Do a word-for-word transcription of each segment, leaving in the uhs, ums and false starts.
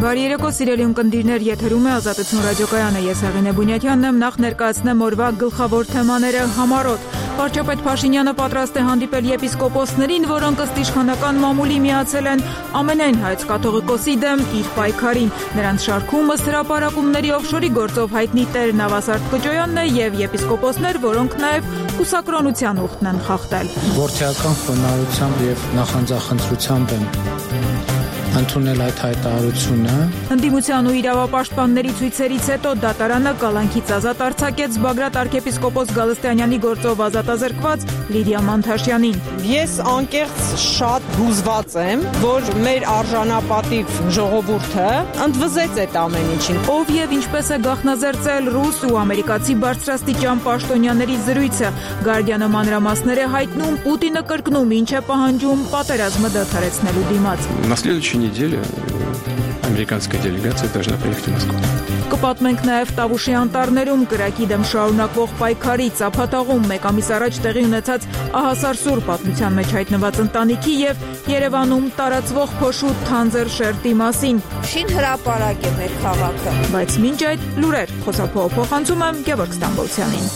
Բարի երեկո, սիրելի ունկնդիրներ, եթերում է Ազատություն ռադիոկայանը, ես Հեղինե Բունյաթյանն եմ, նախ ներկայացնեմ օրվա գլխավոր թեմաները համառոտ։ Վարչապետ Փաշինյանը պատրաստ է հանդիպել եպիսկոպոսներին, որոնք ըստ իշխանական մամուլի միացել են ամենայն հայոց կաթողիկոսի դեմ իր պայքարին։ Նրանց շարքում ըստ հրապարակումների օֆշորի գործով հայտնի Տեր Նավասարդ Կճոյանն է եւ եպիսկոպոսներ, որոնք նաեւ կուսակրոնության ուխտն են խախտել։ Գործիական խոնարհությամբ եւ նախանձախնդրությամբ են ընդունել այդ հայտարարությունը։ Ընդդիմության ու իրավապաշտպանների ցույցերից հետո դատարանը կալանքից ազատ արձակեց Բագրատ arczepiskopos Գալստյանյանի գործով ազատազրկված Լիդիա Մանթաշյանին։ Ես անկեղծ շատ հուզված եմ, որ մեր արժանապատիվ ժողովուրդը ընդվզեց այդ ամեն ինչին։ Ով եւ ինչպես է գաղտնազերծել ռուս ու ամերիկացի բարձրաստիճան պաշտոնյաների զրույցը, Գարդիանը մանրամասներ է հայտնում, Պուտինը կրկնում ինչ է պահանջում պատերազմը դադարեցնելու դիմաց։ На следующей неделе американская делегация должна приехать в Москву. Կպատմենք նաև Տավուշի անտառներում կրակի դեմ շարունակվող պայքարի ծափատաղում մեկ ամիս առաջ տեղի ունեցած ահասարսուր պատմության մեջ հայտնված ընտանիքի եւ Երևանում տարածվող փոշու թանձր շերտի մասին։ Շին հրապարակ է մեր քաղաքը։ Բայց մինչ այդ լուրեր խոսափողը փոխանցում եմ Գևորգ Ստամբոլցյանին։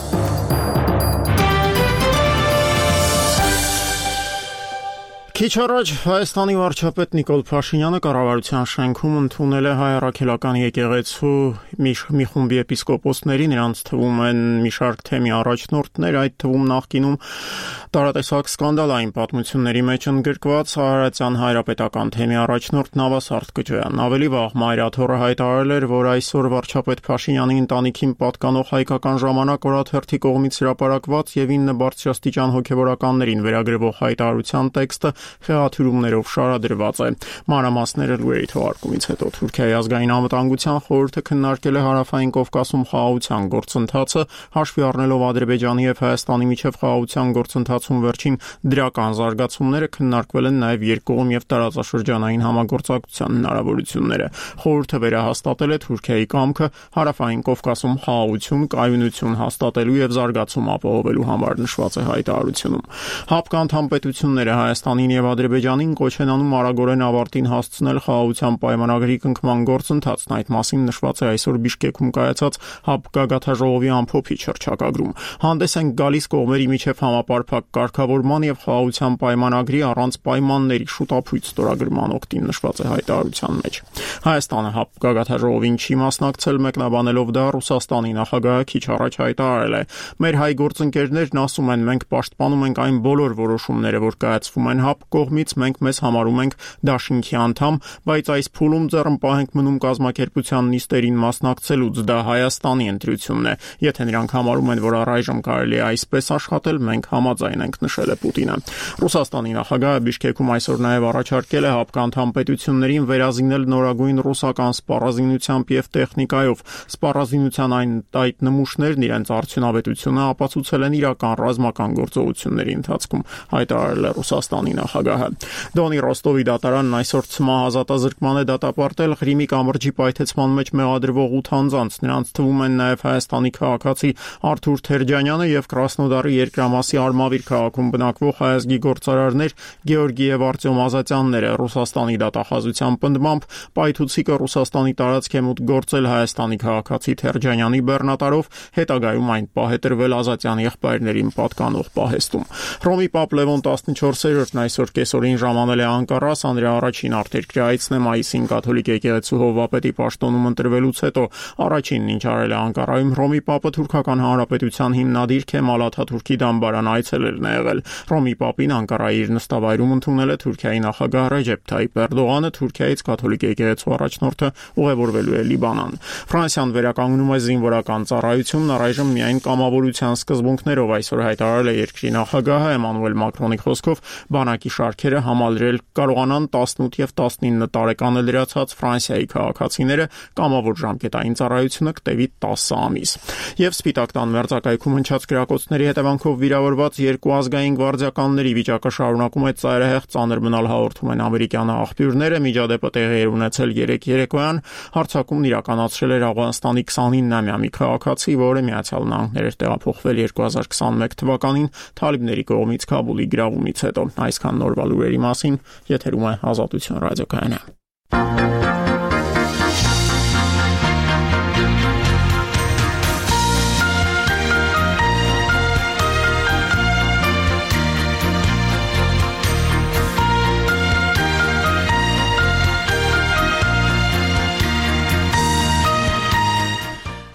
Քիչ առաջ Հայաստանի վարչապետ Նիկոլ Փաշինյանը կառավարության շենքում ընդունել է հայ առաքելական եկեղեցու մի, մի խումբ եպիսկոպոսների, նրանց թվում են մի շարք թեմի առաջնորդներ, այդ թվում նախկինում տարատեսակ սկանդալային պատմությունների մեջ ընդգրկված Արարատյան հայրապետական թեմի առաջնորդ Նավասարդ Կճոյանն։ Ավելի վաղ Մայրաթորը հայտարարել էր, որ այսօր վարչապետ Փաշինյանի ընտանիքին պատկանող հայկական ժամանակ օրաթերթի կողմից հրապարակված եւ ինը բարձրաստիճան հոգեվորականներին վերագրվող հայտարարության տեքստը խեղաթյուրումներով շարադրված է։ Մանրամասները լուրերի թողարկումից հետո Թուրքիայի ազգային անվտանգության խորհուրդը քննարկել է Հարավային Կովկասում խաղաղության գործընթացը, հաշվի առնելով Ադրբեջանի եւ Հայաստանի միջև խաղաղության գործընթացում վերջին դրական զարգացումները, քննարկվել են նաեւ երկկողմ եւ տարածաշրջանային համագործակցության հնարավորությունները։ Խորհուրդը վերահաստատել է Թուրքիայի կամքը Հարավային Կովկասում խաղաղություն, կայունություն հաստատելու եւ զարգացում ապահովելու համար նշված է հայտարարությունում։ Հապկանդամ պետությունները Հայաստանին եւ Ադրբեջանին կոչ են անում արագորեն ավարտին հասցնել խաղաղության պայմանագրի կնքման գործընթացն։ Այդ մասին նշված է այսօր Բիշկեքում կայացած Հապկագաթաժողովի ամփոփիչ հռչակագրում։ Հանդես են գալիս կողմերի միջև համապարփակ կարգավորման եւ խաղաղության պայմանագրի առանց պայմանների շուտապույտ ստորագրման օգտին նշված է հայտարարության մեջ։ Հայաստանը Հապկագաթաժողովին չի մասնակցել, մեկնաբանելով դա Ռուսաստանի նախագահը քիչ առաջ հայտարարել է. «Մեր հայ գործընկերներն ասում են, մենք պաշտպանում ենք այն բոլոր որոշումները, որ կայացվում են ՀԱՊ կողմից, մենք մեզ համարում ենք դաշինքի անդամ, բայց այս փուլում ձեռնպահ ենք մնում կազմակերպության նիստերին մասնակցելուց, դա Հայաստանի ընտրությունն է։ Եթե նրանք համարում են, որ առայժմ կարելի է այսպես աշխատել, մենք համաձայն ենք», նշել է Պուտինը։ Ռուսաստանի նախագահը Բիշկեքում այսօր նաև առաջարկել է հապկանդամ պետություններին վերազինել նորագույն ռուսական սպառազինությամբ եւ տեխնիկայով։ Սպառազինության այն այդ նմուշներն իրենց արդյունավետությունը ապացուցել են իրական ռազմական գործողությունների ընթացքում, հայտարարել է Ռուսաստանի նախագահը։ Դոնի Ռոստովի դատարանն այսօր ցմահ ազատազրկման է դատապարտել Ղրիմի կամրջի պայթեցման մեջ մեղադրվող ութ անձանց։ Նրանց թվում են նաև Հայաստանի քաղաքացի Արթուր Թերջանյանը եւ Կրասնոդարի երկրամասի Արմավիր քաղաքում բնակվող հայազգի գործարարներ Գեորգի եւ Արտյոմ Ազատյանները։ Ռուսաստանի դատախազության պնդմամբ պայթուցիկը Ռուսաստանի տարածք է մուտք գործել Հայաստանի քաղաքացի Թերջանյանի բեռնատարով, հետագայում այն պահ է տրվել Ազատյանի եղբայրներին պատկանող պահեստում։ Ռոմի Պապ Լևոն տասնչորսերորդն այսօր կեսօրին ժամանել է Անկարա, Սանդրի առաջին արտերկրի այցն է մայիսին կաթոլիկ եկեղեցու հովվապետի պաշտոնում ընտրվելուց հետո։ Առաջինն ինչ արել է Անկարայում Ռոմի Պապը Թուրքական Հանրապետության հիմնադիր Քեմալ Աթաթուրքի դամբարան այցելելն է եղել։ Ռոմի Պապին Անկարայի իր նստավայրում ընդունել է Թուրքիայի նախագահ Ռեջեփ Թայիպ Էրդողանը, Թուրքիայից կաթոլիկ եկեղեցու առաջնորդը ուղևորվելու է Լիբանան։ Ֆրանսիան վերականգնում է զինվորական ծառայությունն առայժմ միայն կամավորության սկզբունքներով, այսօր հայտարարել է երկրի նախագահը Էմանուել Մակրոնի խոսքով բանակի շարքերը համալրել կարողանան տասնութ եւ տասնինը տարեկանը լրացած Ֆրանսիայի քաղաքացիները, կամավոր ժամկետային ծառայությունը կտևի տասը ամիս։ Եվ Սպիտակ տան մերձակայքում հնչած կրակոցների հետևանքով վիրավորված երկու ազգային գվարդիականների վիճակը շարունակում է ծայրահեղ ծանր մնալ, հաղորդում են ամերիկյան աղբյուրները։ Միջադեպը տեղի էր ունեցել երեկ երեկոյան։ Հարձակումն իրականացրել էր Աֆղանստանի քսանինամյա մի քաղաքացի, որը Միացյալ Նահանգներ էր տեղափոխվել երկու հազար քսանմեկ թվականին թալիբների կողմից Քաբուլի գրավումից հետո։ Այսքան նորվա լուրերի մասին, եթերում է Ազատություն ռադիոկայանը։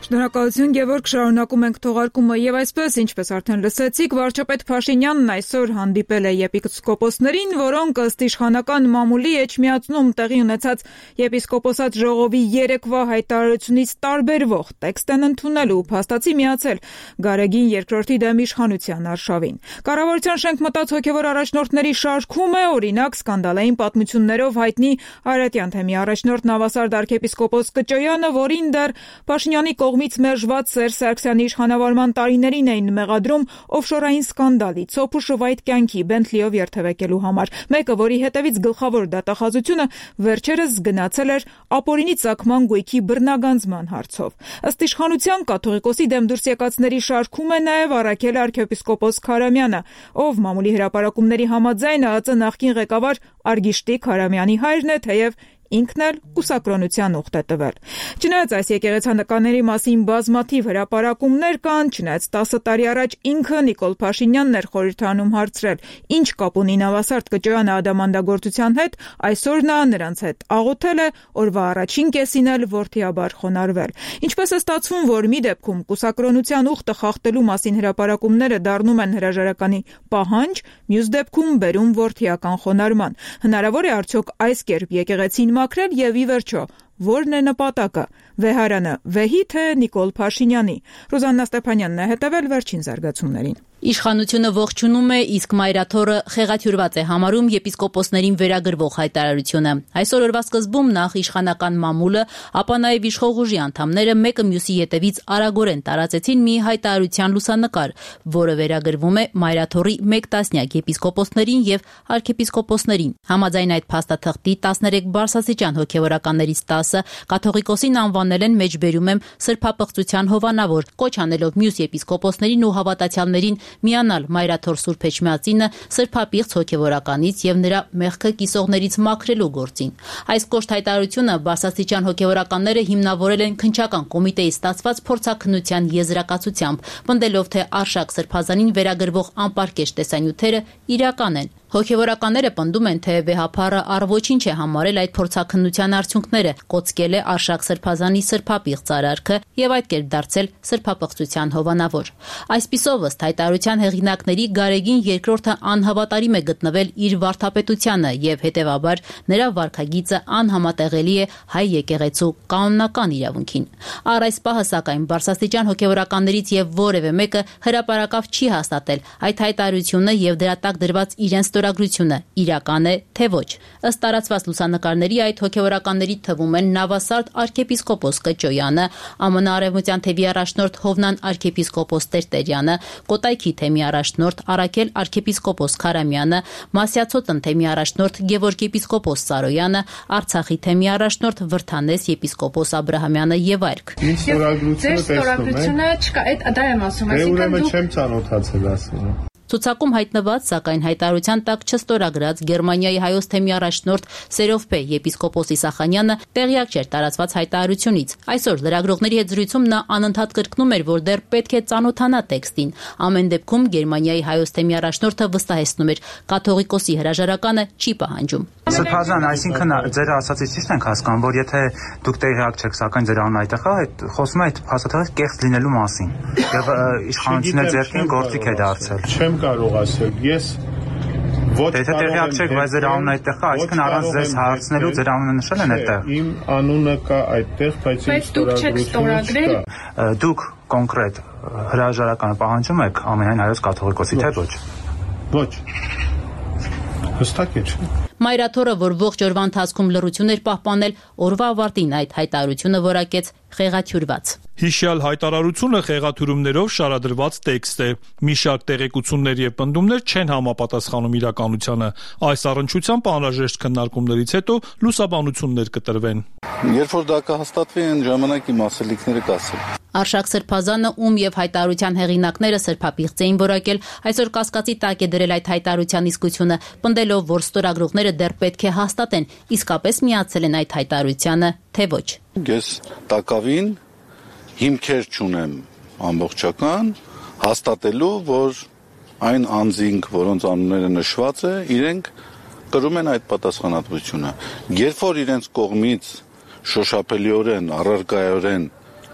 Շնորհակալություն, Գևորգ, շարունակում ենք թողարկումը եւ այսպես, ինչպես արդեն լսեցիք, վարչապետ Փաշինյանն այսօր հանդիպել է եպիսկոպոսներին, որոնք ըստ իշխանական մամուլի էջմիածնում տեղի ունեցած եպիսկոպոսատ ժողովի երեկվա հայտարարությունից տարբերվող տեքստ են ընդունելու, փաստացի միացել Գարեգին երկրորդի դեմ իշխանության արշավին։ Կառավարության շենք մտած հոգևոր առաջնորդների շարքում է, օրինակ, սկանդալային պատմություններով հայտնի Արարատյան թեմի առաջնորդ Նավասարդ arczepiskopos Կճոյանը, որին դեռ Փաշինյանի կողմից մերժված Սերժ Սարգսյանի իշխանավորման տարիներին էին մեղադրում օֆշորային սկանդալի, ցոփ ու շվայտ կյանքի Բենթլիով երթևեկելու համար, մեկը, որի հետևից գլխավոր դատախազությունը վերջերս գնացել էր ապօրինի ծագման գույքի բռնագանձման հարցով։ Ըստ իշխանության կաթողիկոսի դեմ դուրս եկածների շարքում է նաև Առաքել arczepiskopos Քարամյանը, ով մամուլի հրապարակումների համաձայն ԱԱԾ նախկին ղեկավար Արգիշտի Քարամյանի հայրն է, թեև ինքն էլ կուսակրոնության ուխտ է տվել։ Չնայած այս եկեղեցանկաների մասին բազմաթիվ հրապարակումներ կան, չնայած տասը տարի առաջ ինքը Նիկոլ Փաշինյանն էր խորհրդանում հարցրել, ինչ կապ ունի Նավասարդ Կճոյանը ադամանդագործության հետ, այսօր նա նրանց հետ աղոթել է օրվա առաջին կեսին էլ որդիաբար խոնարհվել։ Ինչպես է ստացվում, որ մի դեպքում կուսակրոնության ուխտը խախտելու մասին հրապարակումները դառնում են հրաժարականի պահանջ, մյուս դեպքում բերում որդիական խոնարհման։ Հնարավոր է արդյոք այս կերպ եկեղեցին մաքրել եւ ի վերջո որն է նպատակը՝ վեհարանը վեհի թե Նիկոլ Փաշինյանի։ Ռուզաննա Ստեփանյանն է հետևել վերջին զարգացումներին։ Իշխանությունը ողջունում է, իսկ մայրաթորը խեղաթյուրված է համարում եպիսկոպոսներին վերագրվող հայտարարությունը։ Այսօր օրվա սկզբում նախ իշխանական մամուլը, ապա նաև իշխող ուժի անդամները մեկը մյուսի ետևից արագորեն տարածեցին մի հայտարարության լուսանկար, որը վերագրվում է մայրաթորի մեկ տասնյակ եպիսկոպոսներին եւ arczepiskoposներին։ Համաձայն այդ փաստաթղթի տասներեք բարձրաստիճան հոգևորականներից տասը կաթողիկոսին անվանել են մեջբերում եմ սրբապղծության հովանավոր, կոչ անելով մյուս եպիսկոպոսներին ու հավատացյալներին միանալ մայրաթոր Սուրբ Էջմիածինը սրբապիղծ հոգևորականից եւ նրա մեղքը կիսողներից մաքրելու գործին։ Այս կոշտ հայտարարությունը բարձրաստիճան հոգևորականները հիմնավորել են քննչական կոմիտեի ստացված փորձաքննության եզրակացությամբ, պնդելով թե Արշակ Սրբազանին վերագրվող անպարկեշտ տեսանյութերը իրական են։ Հոգևորականները պնդում են, թե վեհափառը առ ոչինչ է համարել այդ փորձաքննության արդյունքները, կոծկել է Արշակ Սրբազանի սրբապիղծ արարքը եւ այդ կերպ դարձել սրբապղծության հովանավոր։ Այսպիսով ըստ հայտարարության հեղինակների Գարեգին երկրորդը անհավատարիմ է գտնվել իր վարդապետությանը եւ հետեւաբար նրա վարքագիծը անհամատեղելի է հայ եկեղեցու կանոնական իրավունքին։ Առ այս պահը սակայն բարձրաստիճան հոգևորականներից եւ որևէ մեկը հրապարակավ չի հաստատել այդ հայտարարությունը եւ դրա տակ դրված իրենց ստորագրությունը իրական է թե ոչ։ Ըստ տարածված լուսանկարների այդ հոգևորականների թվում են Նավասարդ arczepiskopos Կճոյանը, ԱՄՆ Արևմտյան թևի առաջնորդ Հովնան arczepiskopos Տերտերյանը, Կոտայքի թեմի առաջնորդ Առաքել arczepiskopos Քարամյանը, Մասյացոտն թեմի առաջնորդ Գևորգ եպիսկոպոս Սարոյանը, Արցախի թեմի առաջնորդ Վրթանես եպիսկոպոս Աբրահամյանը եւ այլք։ Ինչ ստորագրությունը տեսնում եք։ Չկա, այդ դա եմ ասում, այսինքն դու չեմ ծանոթացել ասում։ Ցուցակում հայտնված, սակայն հայտարարության տակ չստորագրած Գերմանիայի հայոց թեմի առաջնորդ Սերովփե եպիսկոպոս Իսախանյանը տեղյակ չէր տարածված հայտարարությունից։ Այսօր լրագրողների հետ զրույցում նա անընդհատ կրկնում էր, որ դեռ պետք է ծանոթանա տեքստին։ Ամեն դեպքում Գերմանիայի հայոց թեմի առաջնորդը վստահեցնում էր, կաթողիկոսի հրաժարականը չի պահանջում։ Սրբազան, այսինքն ձեր ասածից ճիշտ ենք հասկանում, որ եթե դուք տեղյակ չեք, սակայն ձեր անունը այդտեղ է, այդ խոսում է այդ փաստաթղթի կեղծ լինելու մասին։ Եվ իշխանությունը ձերքին գործիք է դարձել։ Չեմ կարող ասել, ես ոչ եթե տեղյակ չեք, բայց ձեր անունը այդտեղ է, այսինքն առանց ձեզ հարցնելու ձեր անունը նշել են այդտեղ։ Իմ անունը կա այդտեղ, բայց իմ ստորագրությունը չկա։ Դուք կոնկրետ հրաժարականը պահանջում եք ամենայն հայոց կաթողիկոսի, թե ոչ։ Ոչ։ Հստակ է, չէ՞։ Մայրաթորը, որ ողջ օրվա ընթացքում լռություն էր պահպանել, օրվա ավարտին այդ հայտարարությունը որակեց խեղաթյուրված։ Հիշյալ հայտարարությունը խեղաթյուրումներով շարադրված տեքստ է։ Մի շարք տեղեկություններ եւ պնդումներ չեն համապատասխանում իրականությանը։ Այս առնչությամբ անհրաժեշտ քննարկումներից հետո լուսաբանություններ կտրվեն։ Երբ որ դա կհաստատվի, այն ժամանակ իմ ասելիքները կասեմ։ Արշակ Սրբազանը, ում եւ հայտարարության հեղինակները սրբապիղծ էին որակել, այսօր կասկածի տակ է դրել այդ հայտարարության իսկությունը, պնդելով, որ ստորագրողները դեռ պետք է հաստատեն, իսկապես միացել են այդ հայտարարությանը, թե ոչ։ Ես տակավին հիմքեր չունեմ ամբողջական հաստատելու, որ այն անձինք, որոնց անունները նշված է, իրենք կրում են այդ պատասխանատվությունը։ Երբ որ իրենց կողմից շոշափելիորեն, առարկայորեն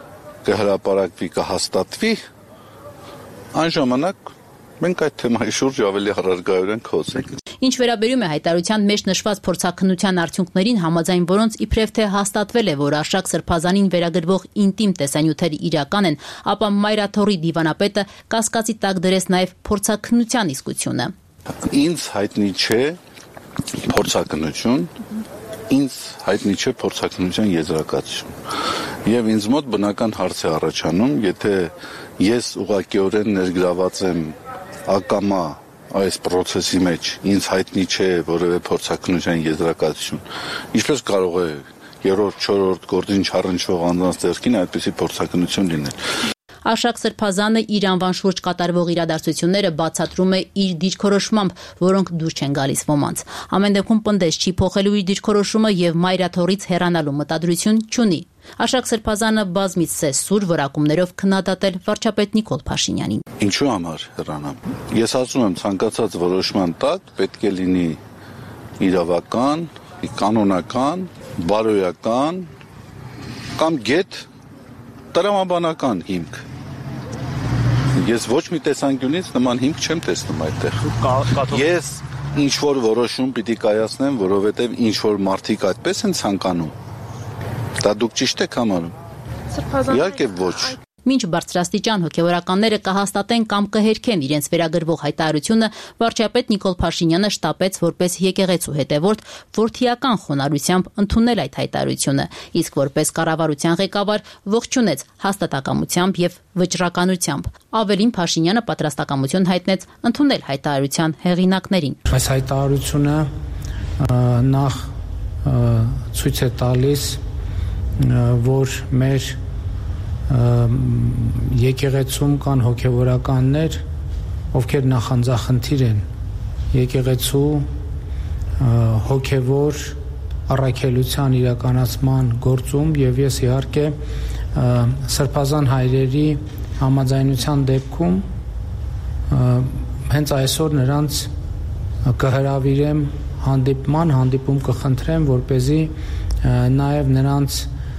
կհրապարակվի, կհաստատվի, այն ժամանակ մենք այդ թեմայի շուրջ ավելի առարգայորեն խոսենք։ Ինչ վերաբերում է հայտարարության մեջ նշված փորձաքննության արդյունքներին, համաձայն որոնց իբրև թե հաստատվել է, որ Արշակ Սրբազանին վերագրվող ինտիմ տեսանյութերը իրական են, ապա Մայրաթորի դիվանապետը կասկածի տակ դրեց նաև փորձաքննության իսկությունը։ Ինձ հայտնի չէ փորձաքննություն, ինձ հայտնի չէ փորձաքննության եզրակացություն։ Եվ ինձ մոտ բնական հարց է առաջանում, եթե ես ուղղակիորեն ներգրաված եմ ակամա այս process-ի մեջ, ինձ հայտնի չէ որևէ փորձաքննության եզրակացություն, ինչպես կարող է երրորդ, չորրորդ գործին չառնչվող անձանց ձեռքին այդպիսի փորձաքննություն լինել։ Արշակ Սրբազանը իր անվան շուրջ կատարվող իրադարձությունները բացատրում է իր դիրքորոշմամբ, որոնք դուր չեն գալիս ոմանց։ Ամեն դեպքում պնդես չի փոխելու իր դիրքորոշումը եւ Մայրաթորից հեռանալու մտադրություն չունի։ Արշակ Սրբազանը բազմից է սուր որակումներով քննադատել վարչապետ Նիկոլ Փաշինյանին։ Ինչու համար հեռանամ։ Ես ասում եմ, ցանկացած որոշման տակ պետք է լինի իրավական, կանոնական, բարոյական կամ գետ տրամաբանական հիմք։ Ես ոչ մի տեսանկյունից նման հիմք չեմ տեսնում այդտեղ։ Ես ինչ-որ որոշում պիտի կայացնեմ, որովհետև ինչ-որ մարդիկ այդպես են ցանկանում։ Դա դուք ճիշտ եք համարում։ Իհարկե ոչ։ Մինչ բարձրաստիճան հոգևորականները կհաստատեն կամ կհերքեն իրենց վերագրվող հայտարարությունը, վարչապետ Նիկոլ Փաշինյանը շտապեց որպես եկեղեցու հետևորդ որդիական խոնարհությամբ ընդունել այդ հայտարարությունը, իսկ որպես կառավարության ղեկավար ողջունեց հաստատակամությամբ եւ վճռականությամբ։ Ավելին Փաշինյանը պատրաստակամություն հայտնեց ընդունել հայտարարության հեղինակներին։ Այս հայտարարությունը նախ ցույց է տալիս, որ մեր եկեղեցում կան հոգևորականներ, ովքեր նախանձախնդիր են եկեղեցու հոգևոր առաքելության իրականացման գործում եւ ես իհարկե Սրբազան հայրերի համաձայնության դեպքում հենց այսօր նրանց կհրավիրեմ հանդիպման, հանդիպում կխնդրեմ, որպեսզի նաեւ նրանց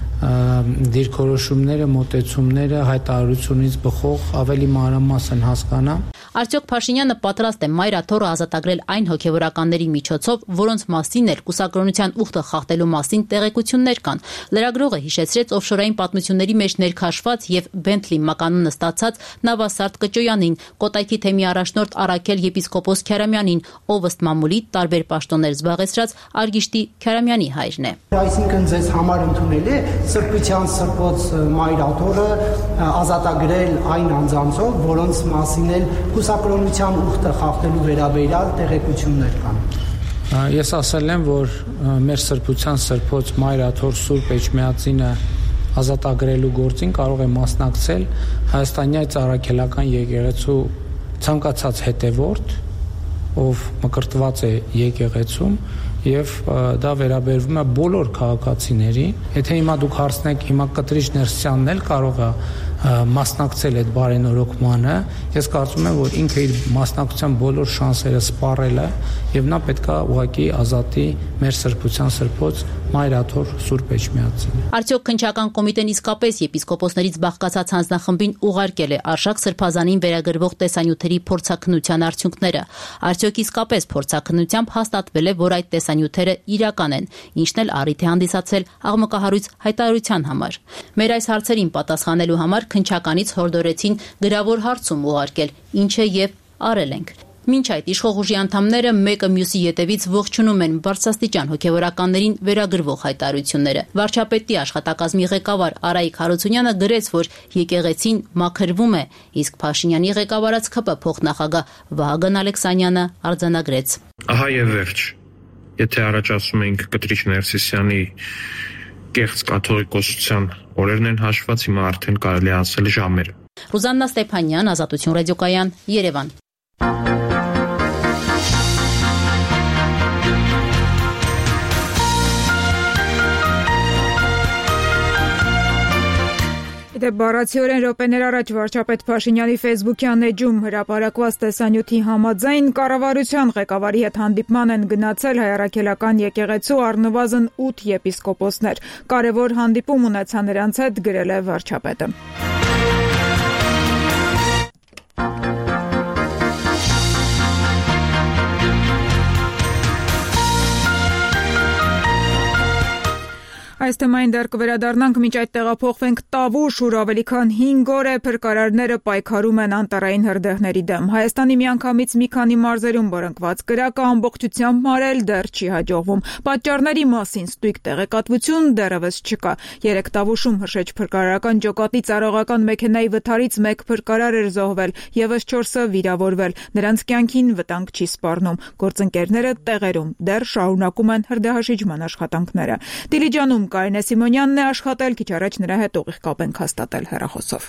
դիրքորոշումները, մոտեցումները հայտարարությունից բխող ավելի մանրամասն հասկանա։ Արդյոք Փաշինյանը պատրաստ է Մայրաթորը ազատագրել այն հոգևորականների միջոցով, որոնց մասին էլ կուսակրոնության ուխտը խախտելու մասին տեղեկություններ կան։ Լրագրողը հիշեցրեց օֆշորային պատմությունների մեջ ներքաշված եւ Բենթլի մականունը ստացած Նավասարդ Կճոյանին, Կոտայքի թեմի առաջնորդ Արաքել եպիսկոպոս Քյարամյանին, ով ըստ մամուլի տարբեր պաշտոններ զբաղեցրած Արգիշտի Քյարամյանի հայրն է։ Այսինքն ձեզ համար ընդունելի է Սրբության Սրբոց Մայրաթորը ազատագրել այն անձանցով, որոնց մասին էլ կուսակրոնության ուխտը խախտելու վերաբերյալ տեղեկություններ կան։ Ես ասել եմ, որ մեր Սրբության Սրբոց Մայրաթոր Սուրբ Էջմիածինը ազատագրելու գործին կարող է մասնակցել Հայաստանյա Ծառայքելական եկեղեցու ցանկացած հետևորդ, ով մկրտված է եկեղեցում եւ դա վերաբերվում է բոլոր քաղաքացիներին։ Եթե հիմա դուք հարցնեք, հիմա Կտրիչ Ներսյանն էլ կարող է մասնակցել այդ բարենորոգմանը, ես կարծում եմ, որ ինքը իր մասնակցության բոլոր շանսերը սպառել է եւ նա պետքա ուղղակի ազատի մեր Սրբության Սրբոց Մայրաթոր Սուրբ Էջմիածին։ Արդյոք քննչական կոմիտեն իսկապես եպիսկոպոսներից բաղկացած հանձնախմբին ուղարկել է Արշակ Սրբազանին վերագրվող տեսանյութերի փորձաքննության արդյունքները։ Արդյոք իսկապես փորձաքննությամբ հաստատվել է, որ այդ տեսանյութերը իրական են, ինչն էլ առիթ է հանդիսացել աղմկահարույց հայտարարության համար։ Մեր այս հարցերին պատասխանելու համար քննչականից հորդորեցին գրավոր հարցում ուղարկել, ինչը եւ արել ենք։ Մինչ այդ իշխող ուժի անդամները մեկը մյուսի ետևից ողջունում են բարձրաստիճան հոգևորականներին վերագրվող հայտարարությունները։ Վարչապետի աշխատակազմի ղեկավար Արայիկ Հարությունյանը գրեց, որ եկեղեցին մաքրվում է, իսկ Փաշինյանի ղեկավարած ՔՊ փոխնախագահ Վահագն Ալեքսանյանը արձանագրեց։ Ահա եւ վերջ։ Եթե առաջ ասում էինք Կտրիչ Ներսիսյանի կեղծ կաթողիկոսության օրերն են հաշված, հիմա արդեն կարելի է ասել ժամերը։ Ռուզաննա Ստեփանյան, Ազատություն ռադիոկայան, Երևան։ դեպ բառացիորեն րոպեներ առաջ վարչապետ Փաշինյանի ֆեյսբուքյան էջում հրապարակված տեսանյութի համաձայն կառավարության ղեկավարի հետ հանդիպման են գնացել Հայ առաքելական եկեղեցու առնվազն ութ եպիսկոպոսներ։ Կարևոր հանդիպում ունեցա նրանց հետ, գրել է վարչապետը։ Այս թեմային դեռ կվերադառնանք, մինչ այդ տեղափոխվենք Տավուշ, ուր ավելի քան հինգ օր է փրկարարները պայքարում են անտառային հրդեհների դեմ։ Հայաստանի միանգամից մի քանի մարզերում բռնկված կրակը ամբողջությամբ մարել դեռ չի հաջողվում։ Պատճառների մասին ստույգ տեղեկատվություն դեռևս չկա։ Երեք Տավուշում Հրշեջ փրկարարական ջոկատի ծառայողական մեքենայի վթարից մեկ փրկարար էր զոհվել, եւս չորսը վիրավորվել։ Նրանց կյանքին վտանգ չի սպառնում։ Գործընկերները տեղերում դեռ շարունակում են հրդեհաշիջման աշխատանքները։ Դիլիջանում Կարինե Սիմոնյանն է աշխատել, քիչ առաջ նրա հետ ուղիղ կապ ենք հաստատել հեռախոսով։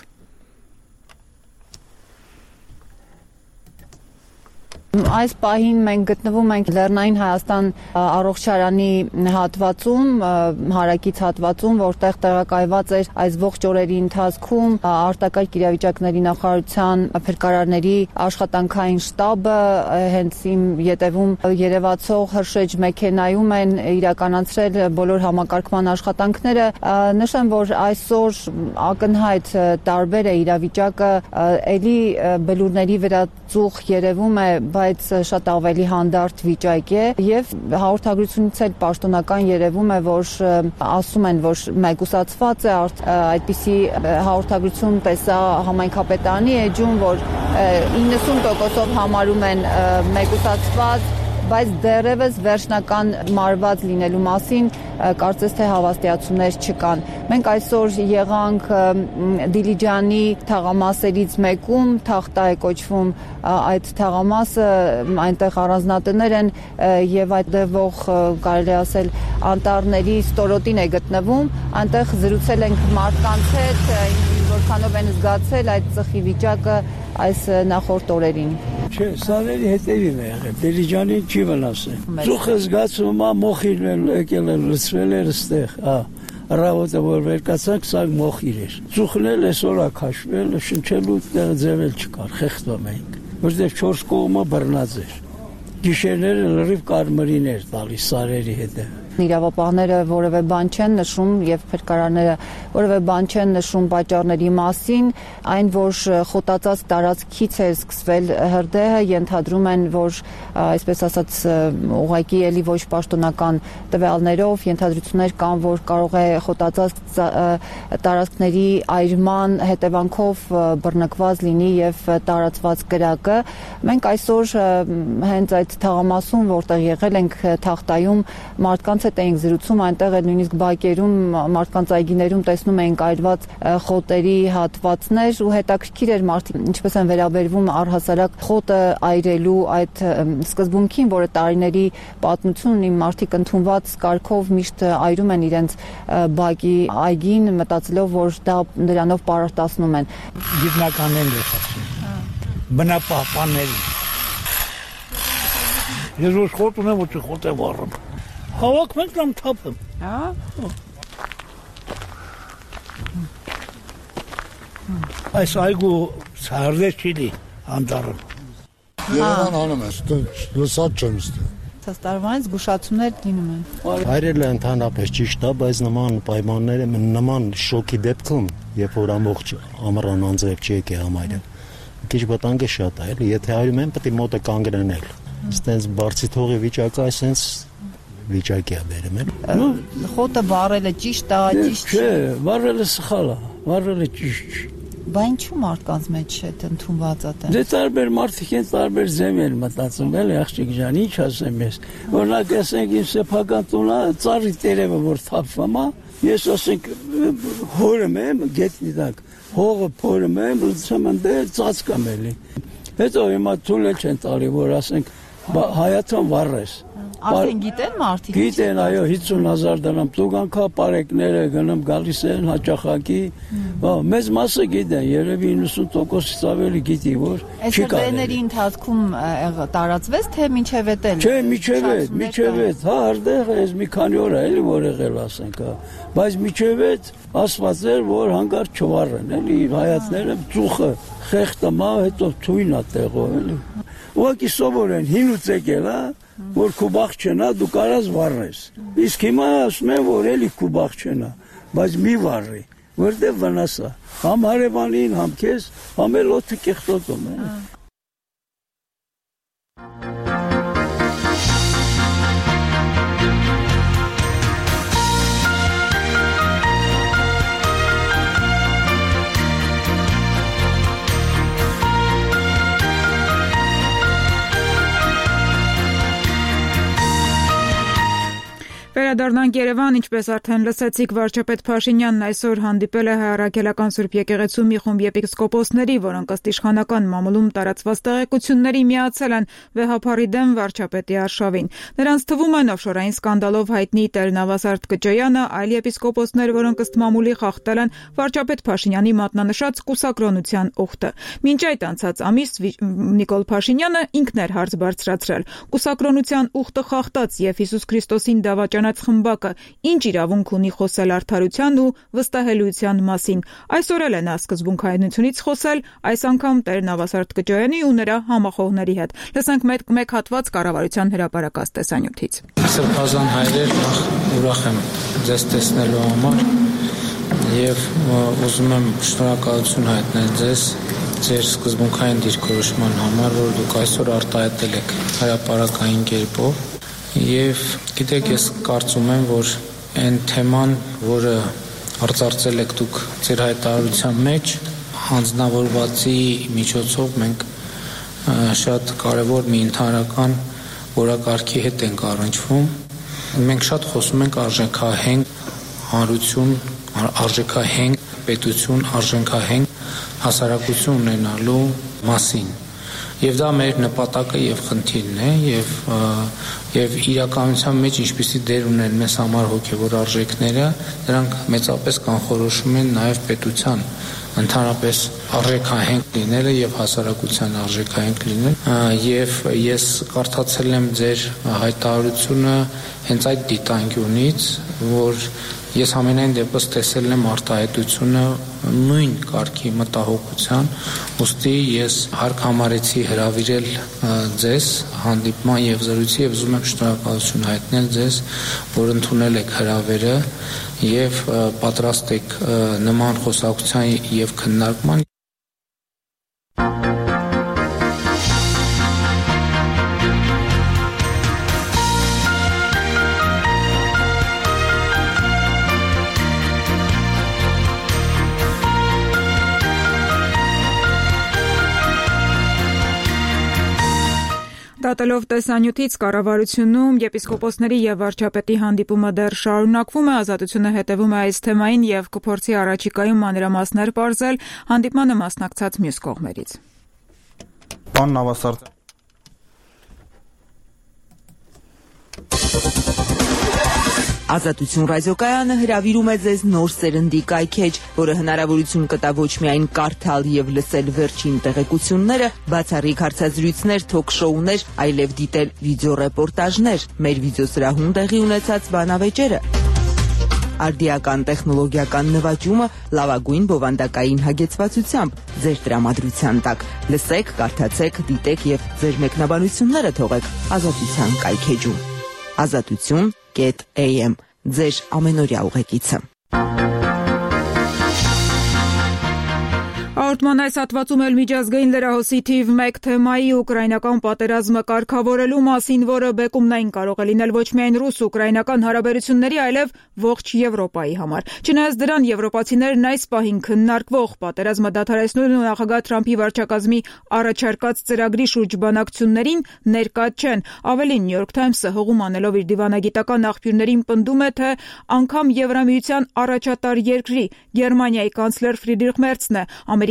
Այս պահին մենք գտնվում ենք Լեռնային Հայաստան առողջարանի հատվածում, հարակից հատվածում, որտեղ տեղակայված էր այս ողջ օրերի ընթացքում արտակարգ իրավիճակների նախարարության փրկարարների աշխատանքային շտաբը հենց իմ ետևում երևացող Հրշեջ մեքենայում են իրականացրել բոլոր համակարգման աշխատանքները։ Նշեմ, որ այսօր ակնհայտ տարբեր է իրավիճակը, ելի բլուրների վերածուխ երևում է, բայց շատ ավելի հանդարտ վիճակ է եւ հաղորդագրությունից էլ պաշտոնական երևում է, որ ասում են, որ մեկուսացված է, այդպիսի հաղորդագրություն տեսա համայնքապետարանի էջում, որ իննսուն տոկոսով համարում են մեկուսացված, բայց դեռևս վերջնական մարված լինելու մասին կարծես թե հավաստիացումներ չկան։ Մենք այսօր եղանք Դիլիջանի թաղամասերից մեկում, Թախտա է կոչվում այդ թաղամասը, այնտեղ առանձնատներ են եւ այդտեղ կարելի ասել անտառների ստորոտին է գտնվում, այնտեղ զրուցել ենք մարդկանց հետ, որքանով են զգացել այդ ծխի վիճակը այս նախորդ օրերին։ Չէ, սարերի հետևին է եղել, Դիլիջանին չի վնասել։ Ծուխը զգացում է, մոխիրն էլ եկել է, լցվել էր ստեղ, հա։ Ռավոտը որ վերկացանք, սա մոխիր էր։ Ծուխն էլ այսօր է քաշվել, շնչելու տեղ ձևել չկար, խեղդվում էինք, որտեղ չորս կողմը բռնած էր։ Գիշերները լրիվ կարմրին էր տալիս սարերի հետևը։ Իրավապահները որևէ բան չեն նշում եւ փրկարարները որևէ բան չեն նշում պատճառների մասին, այն որ խոտածած տարածքից է սկսվել հրդեհը, ենթադրում են, որ այսպես ասած ուղղակի էլի ոչ պաշտոնական տվյալներով ենթադրություններ կան, որ կարող է խոտածած տարածքների այրման հետևանքով բռնկված լինի եւ տարածված կրակը։ Մենք այսօր հենց այդ թաղամասում, որտեղ եղել ենք Թախտայում, մարդկանց հետ էինք զրուցում, այնտեղ էլ նույնիսկ բակերում, մարդկանց այգիներում տեսնում էինք այրված խոտերի հատվածներ ու հետաքրքիր էր մարդիկ ինչպես են վերաբերվում առհասարակ խոտը այրելու այդ սկզբունքին, որը տարիների պատմություն ունի, մարդիկ ընդունված կարգով միշտ այրում են իրենց բակի այգին, մտածելով, որ դա նրանով պարարտացնում են։ Գիտնականներն են ասում։ Բնապահպանների։ Ես որ խոտ ունեմ, ոչ խոտ եմ առում։ Հավաքում ենք կամ թափում։ Հա։ Այս այգու սարդեր չիլի անտառում։ Երևան անում ես, լսած չեմ ստե։ Ցած տարվանից զգուշացումներ լինում են։ Հայրերը ընդհանրապես ճիշտ է, բայց նման պայմանները նման շոկի դեպքում, երբ որ ամբողջ ամռան անձրև չի եկել համայնը, քիչ վտանգը շատ է, էլի, եթե այրում են, պետք է մոտը կանգնել։ Ստենց բարձի թողի վիճակը այսպես վիճակի է բերում են։ Խոտը վառելը ճիշտ է, ճիշտ չէ, վառելը սխալ է, վառելը ճիշտ չէ։ Բա ինչու մարդկանց մեջ է ընդունված է։ Դե տարբեր մարդիկ են տարբեր ձև են մտածում, էլի աղջիկ ջան, ինչ ասեմ ես։ Օրինակ ասենք իմ սեփական տունը ծառի տերևը որ թափվում է, ես ասենք հորում եմ գետնի տակ, հողը փորում եմ, լցում եմ դե ծածկում էլի։ Հետո հիմա թույլ չեն տալի, որ ասենք հայաթան վառես։ Արդեն գիտեն մարդիկ։ Գիտեն, այո, հիսուն հազար դրամ տուգանքա պարեկները գնում գալիս են հաճախակի։ Մեծ մասը գիտեն, երևի իննսուն տոկոսից ավելի գիտի, որ չի կարելի։ Այս դերների ընթացքում տարածվեց, թե մինչև էդ էլ։ Չէ, մինչև էդ, մինչև էդ, հա, արդեղ էս մի քանի օր է, էլի որ եղել ասենք, հա։ Բայց մինչև էդ ասված էր, որ հանգար չվառեն, էլի հայացները ծուխը խեղտը մա, հետո թույնա տեղով, էլի։ Ուղղակի սովոր են հինուց եկել, հա, որ քու բախ չենա, դու կարաս վառես։ Իսկ հիմա ասում են, որ էլի քու բախ չենա, բայց մի վառի, որտեղ վնաս է։ Համ հարևանին, համ քեզ, համ էլ օդը կեղտոտում է։ Վերադառնանք Երևան, ինչպես արդեն լսեցիք, վարչապետ Փաշինյանն այսօր հանդիպել է հայ-առաքելական Սուրբ Եկեղեցու մի խումբ եպիսկոպոսների, որոնք ըստ իշխանական մամուլում տարածված տեղեկությունների միացել են վեհափառի դեմ վարչապետի արշավին։ Նրանց թվում են օֆշորային սկանդալով հայտնի Տեր Նավասարդ Կճոյանը, այլ եպիսկոպոսներ, որոնք ըստ մամուլի խախտել են վարչապետ Փաշինյանի մատնանշած կուսակրոնության ուխտը։ Մինչ այդ անցած ամիս Նիկոլ Փաշինյանը ինքն էր հարց բարձրացրել։ Կուսակրոնության ուխտը խախտած եւ Հիսուս Քրիստոսին դավաճանած խմբակը ինչ իրավունք ունի խոսել արդարության ու վստահելիության մասին։ Այսօր էլ է նա սկզբունքայնությունից խոսել, այս անգամ Տեր Նավասարդ Կճոյանի ու նրա համախոհների հետ։ Լսենք մեկ, մեկ հատված կառավարության հրապարակած տեսանյութից։ Սրբազան հայրեր, նախ ուրախ եմ ձեզ տեսնելու համար եւ ուզում եմ շնորհակալություն հայտնել ձեզ ձեր սկզբունքային դիրքորոշման համար, որ դուք այսօր արտահայտել եք հրապարակային կերպով։ Եվ գիտեք, ես կարծում եմ, որ այն թեման, որը արծարծել եք դուք ձեր հայտարարության մեջ, հանձնավորվածի միջոցով մենք շատ կարևոր մի ընդհանրական որակարգի հետ ենք առնչվում։ Մենք շատ խոսում ենք արժեքահենք հանրություն, արժեքահենք պետություն, արժեքահենք հասարակություն ունենալու մասին։ Եվ դա մեր նպատակը եւ խնդիրն է եւ եւ իրականության մեջ ինչպիսի դեր ունեն մեզ համար հոգեվոր արժեքները, դրանք մեծապես կանխորոշում են նաեւ պետության ընդհանրապես արժեքահենք լինելը եւ հասարակության արժեքահենք լինելը եւ ես կարդացել եմ ձեր հայտարարությունը հենց այդ դիտանկյունից, որ ես ամենայն դեպս տեսել եմ արտահայտությունը նույն կարգի մտահոգության, ուստի ես հարկ համարեցի հրավիրել ձեզ հանդիպման եւ զրույցի եւ ուզում եմ շնորհակալություն հայտնել ձեզ, որ ընդունել եք հրավերը եւ պատրաստ եք նման խոսակցության եւ քննարկման։ Դատելով տեսանյութից կառավարությունում եպիսկոպոսների եւ վարչապետի հանդիպումը դեռ շարունակվում է, Ազատությունը հետևում է այս թեմային եւ կփորձի առաջիկայում մանրամասներ պարզել հանդիպմանը մասնակցած մյուս կողմերից։ Պարոն Նավասարդ, Ազատություն ռադիոկայանը հրավիրում է ձեզ նոր սերնդի կայքեջ, որը հնարավորություն կտա ոչ միայն կարդալ եւ լսել վերջին տեղեկությունները, բացառիկ հարցազրույցներ, թոք-շոուներ, այլև դիտել վիդեոռեպորտաժներ, մեր վիդեոսրահում տեղի ունեցած բանավեճերը, արդիական տեխնոլոգիական նվաճումը լավագույն բովանդակային հագեցվածությամբ ձեր տրամադրության տակ։ Լսեք, կարդացեք, դիտեք եւ ձեր մեկնաբանությունները թողեք Ազատության կայքեջում։ Ազատություն am ձեր ամենօրյա ուղեկիցը։ Հաղորդման այս հատվածում էլ միջազգային լրահոսի թիվ մեկ թեմայի ուկրաինական պատերազմը կարգավորելու մասին, որը բեկումնային կարող է լինել ոչ միայն ռուս-ուկրաինական հարաբերությունների, այլև ողջ Եվրոպայի համար։ Չնայած դրան, եվրոպացիներն այս պահին քննարկվող պատերազմը դադարեցնելու նախագահ Թրամփի վարչակազմի առաջարկած ծրագրի շուրջ բանակցություններին ներկա չեն։ Ավելին, New York Times-ը հողում անելով իր դիվանագիտական աղբյուրներին պնդում է, թե անգամ Եվրամիության առաջատար երկրի Գերմանիայի կանցլեր Ֆրիդրիխ Մերցն է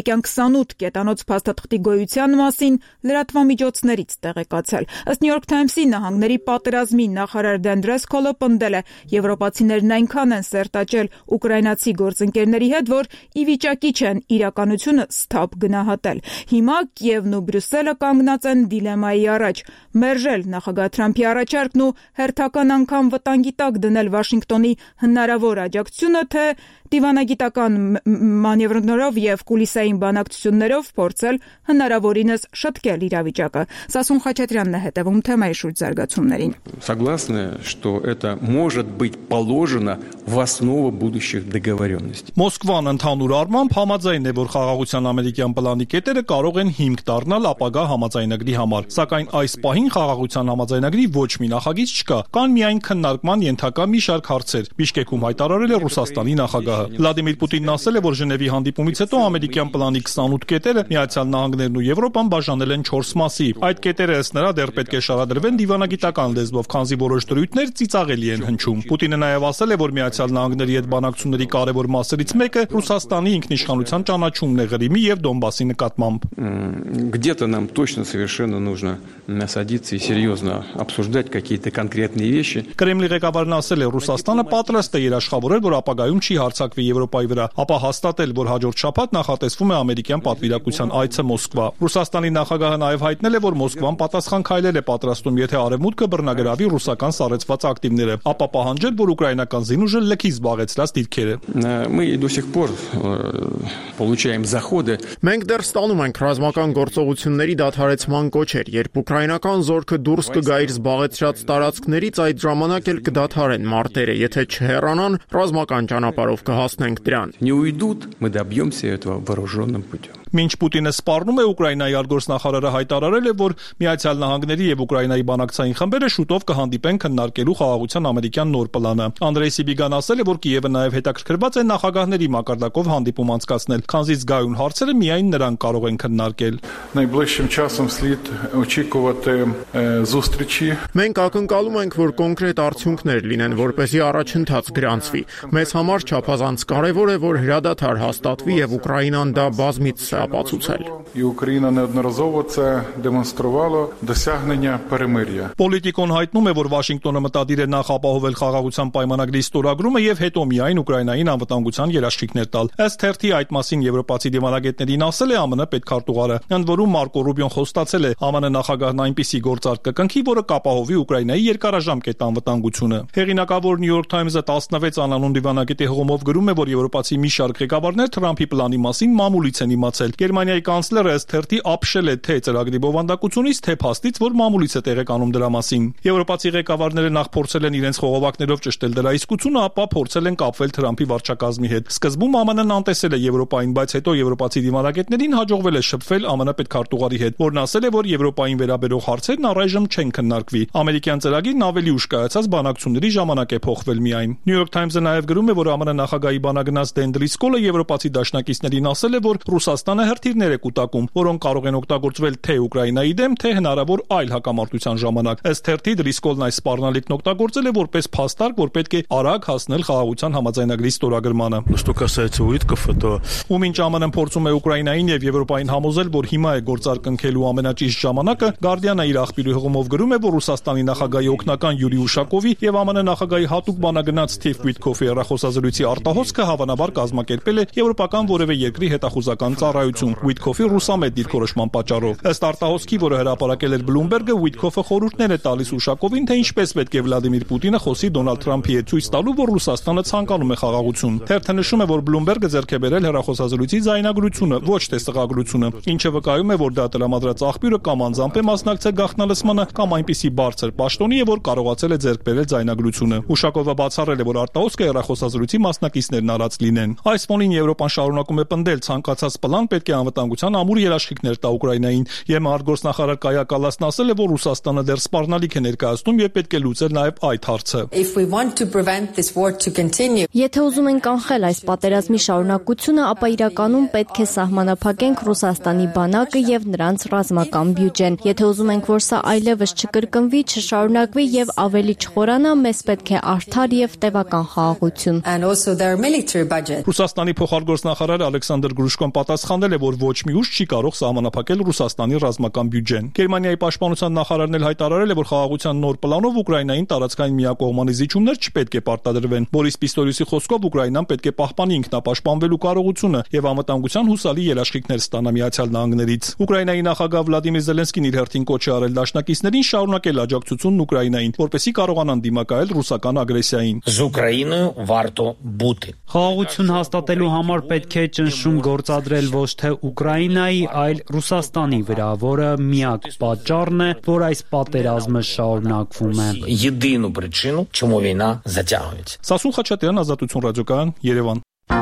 ամերիկյան քսանութ կետանոց փաստաթղթի գոյության մասին լրատվամիջոցներից տեղեկացել։ Ըստ New York Times-ի նահանգների պատերազմի նախարար Դեն Դրեսքոլը պնդել է, եվրոպացիներն այնքան են սերտաճել ուկրաինացի գործընկերների հետ, որ ի վիճակի չեն իրականությունը սթափ գնահատել։ Հիմա Կիևն ու Բրյուսելը կանգնած են դիլեմայի առաջ՝ մերժել նախագահ Թրամփի առաջարկն ու հերթական անգամ վտանգի տակ դնել Վաշինգտոնի հնարավոր աջակցությունը, թե դիվանագիտական մանևրներով եւ կուլիսային բանակցություններով փորձել հնարավորինս շտկել իրավիճակը։ Սասուն Խաչատրյանն է հետևում թեմայի շուրջ զարգացումներին։ Согласны, что это может быть положено в основу будущих договоренностей. Մոսկվան ընդհանուր առմամբ համաձայն է, որ խաղաղության ամերիկյան պլանի կետերը կարող են հիմք դառնալ ապագա համաձայնագրի համար, սակայն այս պահին խաղաղության համաձայնագրի ոչ մի նախագիծ չկա, կան միայն քննարկման ենթակա մի շարք հարցեր։ Բիշկեքում հայտարարել է Ռուսաստանի նախագահը։ Վլադիմիր Պուտինն ասել է, որ Ժնևի հանդիպումից հետո ամերիկյան պլանի քսանութ կետերը Միացյալ Նահանգներն ու Եվրոպան բաժանել են չորս մասի։ Այդ կետերը ըստ նրա դեռ պետք է շարադրվեն դիվանագիտական լեզվով, քանզի որոշ դրույթներ ծիծաղելի են հնչում։ Պուտինը նաև ասել է, որ Միացյալ Նահանգների հետ բանակցությունների կարևոր մասերից մեկը Ռուսաստանի ինքնիշխանության ճանաչումն է Ղրիմի եւ Դոնբասի նկատմամբ։ Где-то нам точно совершенно нужно садиться и серьезно обсуждать какие-то конкретные вещи. Կրեմլի ղեկավարն ասել է, Ռուսաստանը պատրաստ է երաշխավորել, որ ապագայում չի հարձակվի Եվրոպայի վրա, ապա հաստատել, որ հաջորդ շաբաթ նախատեսվում է ամերիկյան պատվիրակության այցը Մոսկվա։ Ռուսաստանի նախագահը նաև հայտնել է, որ Մոսկվան պատասխան քայլեր է պատրաստում, եթե Արևմուտքը բռնագրավի ռուսական սառեցված ակտիվները, ապա պահանջել, որ ուկրաինական զինուժը լքի զբաղեցրած դիրքերը։ Мы до сих пор получаем заходы. Մենք դեռ ստանում ենք ռազմական գործողությունների դադարեցման կոչեր, երբ ուկրաինական զորքը դուրս կգա իր զբաղեցրած տարածքներից, այդ ժամանակ էլ կդադարեն մարտերը, եթե չհեռանան, ռազմական ճանապարհով կհասնենք դրան։ Не уйдут, мы добьемся этого вооруженным путем. Մինչ Պուտինը սպառնում է, Ուկրաինայի արտգործնախարարը հայտարարել է, որ Միացյալ Նահանգների եւ Ուկրաինայի բանակցային խմբերը շուտով կհանդիպեն քննարկելու խաղաղության ամերիկյան նոր պլանը։ Անդրեյ Սիբիգան ասել է, որ Կիևը նաև հետաքրքրված է նախագահների մակարդակով հանդիպում անցկացնել, քանզի զգայուն հարցերը միայն նրանք կարող են քննարկել։ Найближчим часом слід очікувати зустрічі. Մենք ակնկալում ենք, որ կոնկրետ արդյունքներ լինեն, որպեսզի առաջընթաց գրանցվի։ Մեզ համար չափազանց կարևոր է, որ հրադադար հաստատվի եւ Ուկրաինան դա բազմից է ապացուցել։ І Україна неодноразово це демонструвало досягнення перемир'я. Պոլիտիկոն հայտնում է, որ Վաշինգտոնը մտադիր է նախ ապահովել խաղաղության պայմանագրի ստորագրումը եւ հետո միայն Ուկրաինային անվտանգության երաշխիքներ տալ։ Ըստ թերթի այդ մասին եվրոպացի դիվանագետներին ասել է ԱՄՆ պետքարտուղարը, ընդ որում Մարկո Ռուբիոն խոստացել է ԱՄՆ նախագահն այնպիսի գործարք կկնքի, որը կապահովի Ուկրաինայի երկարաժամկետ անվտանգությունը։ Հեղինակավոր New York Times-ը տասնվեց անանուն դիվանագետի հղումով գրում է, որ եվրոպացի մի շարք ղեկավարներ Թրամփի պլանի մասին մամուլից են իմացել։ Գերմանիայի կանցլերը ըստ թերթի ապշել է թե ծրագրի բովանդակությունից, թե փաստից, որ մամուլից է տեղեկանում դրա մասին։ Եվրոպացի ղեկավարները նախ փորձել են իրենց խողովակներով ճշտել դրա իսկությունը, ապա փորձել են կապվել Թրամփի վարչակազմի հետ։ Սկզբում ԱՄՆ-ն անտեսել է Եվրոպային, բայց հետո եվրոպացի դիվանագետներին հաջողվել է շփվել ԱՄՆ պետքարտուղարի հետ, որն ասել է, որ Եվրոպային վերաբերող հարցերն առայժմ չեն քննարկվի։ Ամերիկյան ծրագիրն ավելի ուշ կայացած բանակցությունների ժամանակ է փոխվել միայն։ New York Times-ը նաև գրում է, որ ԱՄՆ նախագահի բանագնաց Դեն Դրիսկոլը եվրոպացի դաշնակիցներին ասել է, որ Ռուսաստանը հրթիռներ է կուտակում, որոնք կարող են օգտագործվել թե Ուկրաինայի դեմ, թե հնարավոր այլ հակամարտության ժամանակ։ Ըստ թերթի Դրիսկոլն այս սպառնալիքն օգտագործել է որպես փաստարկ, որ պետք է արագ հասնել խաղաղության համաձայնագրի ստորագրմանը։ Что касается Уиткофа, то ու մինչ ԱՄՆ-ն փորձում է Ուկրաինային եւ Եվրոպային համոզել, որ հիմա է գործարք ընկնելու ամենաճիշտ ժամանակը, Guardian-ը իր աղբյուրի հղումով գրում է, որ Ռուսաստանի նախագահի օգնական Յուրի Ուշակովի եւ ԱՄՆ նախագահի հատուկ բանագնաց Սթիվ Ուիտկոֆի հեռախոսազրույցի արտահոսքը հավանաբար կազմակերպել է եվրոպական որևէ երկրի հետախուզական ծառայություն Ուիտկոֆի ռուսամետ դիրքորոշման պատճառով։ Ըստ արտահոսքի, որը հրապարակել էր Bloomberg-ը, Ուիտկոֆը խորհուրդներ է տալիս Ուշակովին, թե ինչպես պետք է Վլադիմիր Պուտինը խոսի Դոնալդ Թրամփի հետ, ցույց տալու, որ Ռուսաստանը ցանկանում է խաղաղություն։ Թերթը նշում է, որ Bloomberg-ը ձեռք է բերել հեռախոսազրույցի ձայնագրությունը, ոչ թե սղագրությունը, ինչը վկայում է, որ դա տրամադրած աղբյուրը կամ անձամբ է մասնակցել գաղտնալսմանը, կամ այնպիսի բարձր պաշտոնի է, որ կարողացել է ձեռք բերել ձայնագրությունը։ Ուշակովը բացառել է, որ արտահոսքը հեռախոսազրույցի մասնակիցներն արած լինեն։ Այս ֆոնին Եվրոպան շարունակում է պնդել, ցանկացած պլան պետք է անվտանգության ամուր երաշխիքներ տա Ուկրաինային։ ԵՄ արտգործնախարար Կայա Կալասն ասել է, որ Ռուսաստանը դեռ սպառնալիք է ներկայացնում եւ պետք է լուծել նաեւ այդ հարցը։ Եթե ուզում ենք կանխել այս պատերազմի շարունակությունը, ապա իրականում պետք է սահմանափակենք Ռուսաստանի բանակը եւ նրանց ռազմական բյուջեն։ Եթե ուզում ենք, որ սա այլևս չկրկնվի, չշարունակվի եւ ավելի չխորանա, մեզ պետք է արդար եւ տևական խաղաղություն։ Ռուսաստանի փոխարտգործնախարար Ալեքսանդր Գրուշկոն պատասխանել սահմանել է, որ ոչ մի ուժ չի կարող սահմանափակել Ռուսաստանի ռազմական բյուջեն։ Գերմանիայի պաշտպանության նախարարն էլ հայտարարել է, որ խաղաղության նոր պլանով Ուկրաինային տարածքային միակողմանի զիջումներ չպետք է պարտադրվեն։ Բորիս Պիստոլյուսի խոսքով Ուկրաինան պետք է պահպանի ինքնապաշտպանվելու կարողությունը եւ անվտանգության հուսալի երաշխիքներ ստանա Միացյալ Նահանգներից։ Ուկրաինայի նախագահ Վլադիմիր Զելենսկին իր հերթին կոչ է արել դաշնակիցներին շարունակել աջակցությունն Ուկրաինային, որպեսզի կարողանան դիմակայել ռուսական ագրեսիային։ Խաղաղություն հաստատելու համար պետք է ճնշում գործադրել ոչ թե Ուկրաինայի, այլ Ռուսաստանի վրա, որը միակ պատճառն է, որ այս պատերազմը շարունակվում է։ Սասուն Խաչատրյան, Ազատություն ռադիոկայան, Երևան։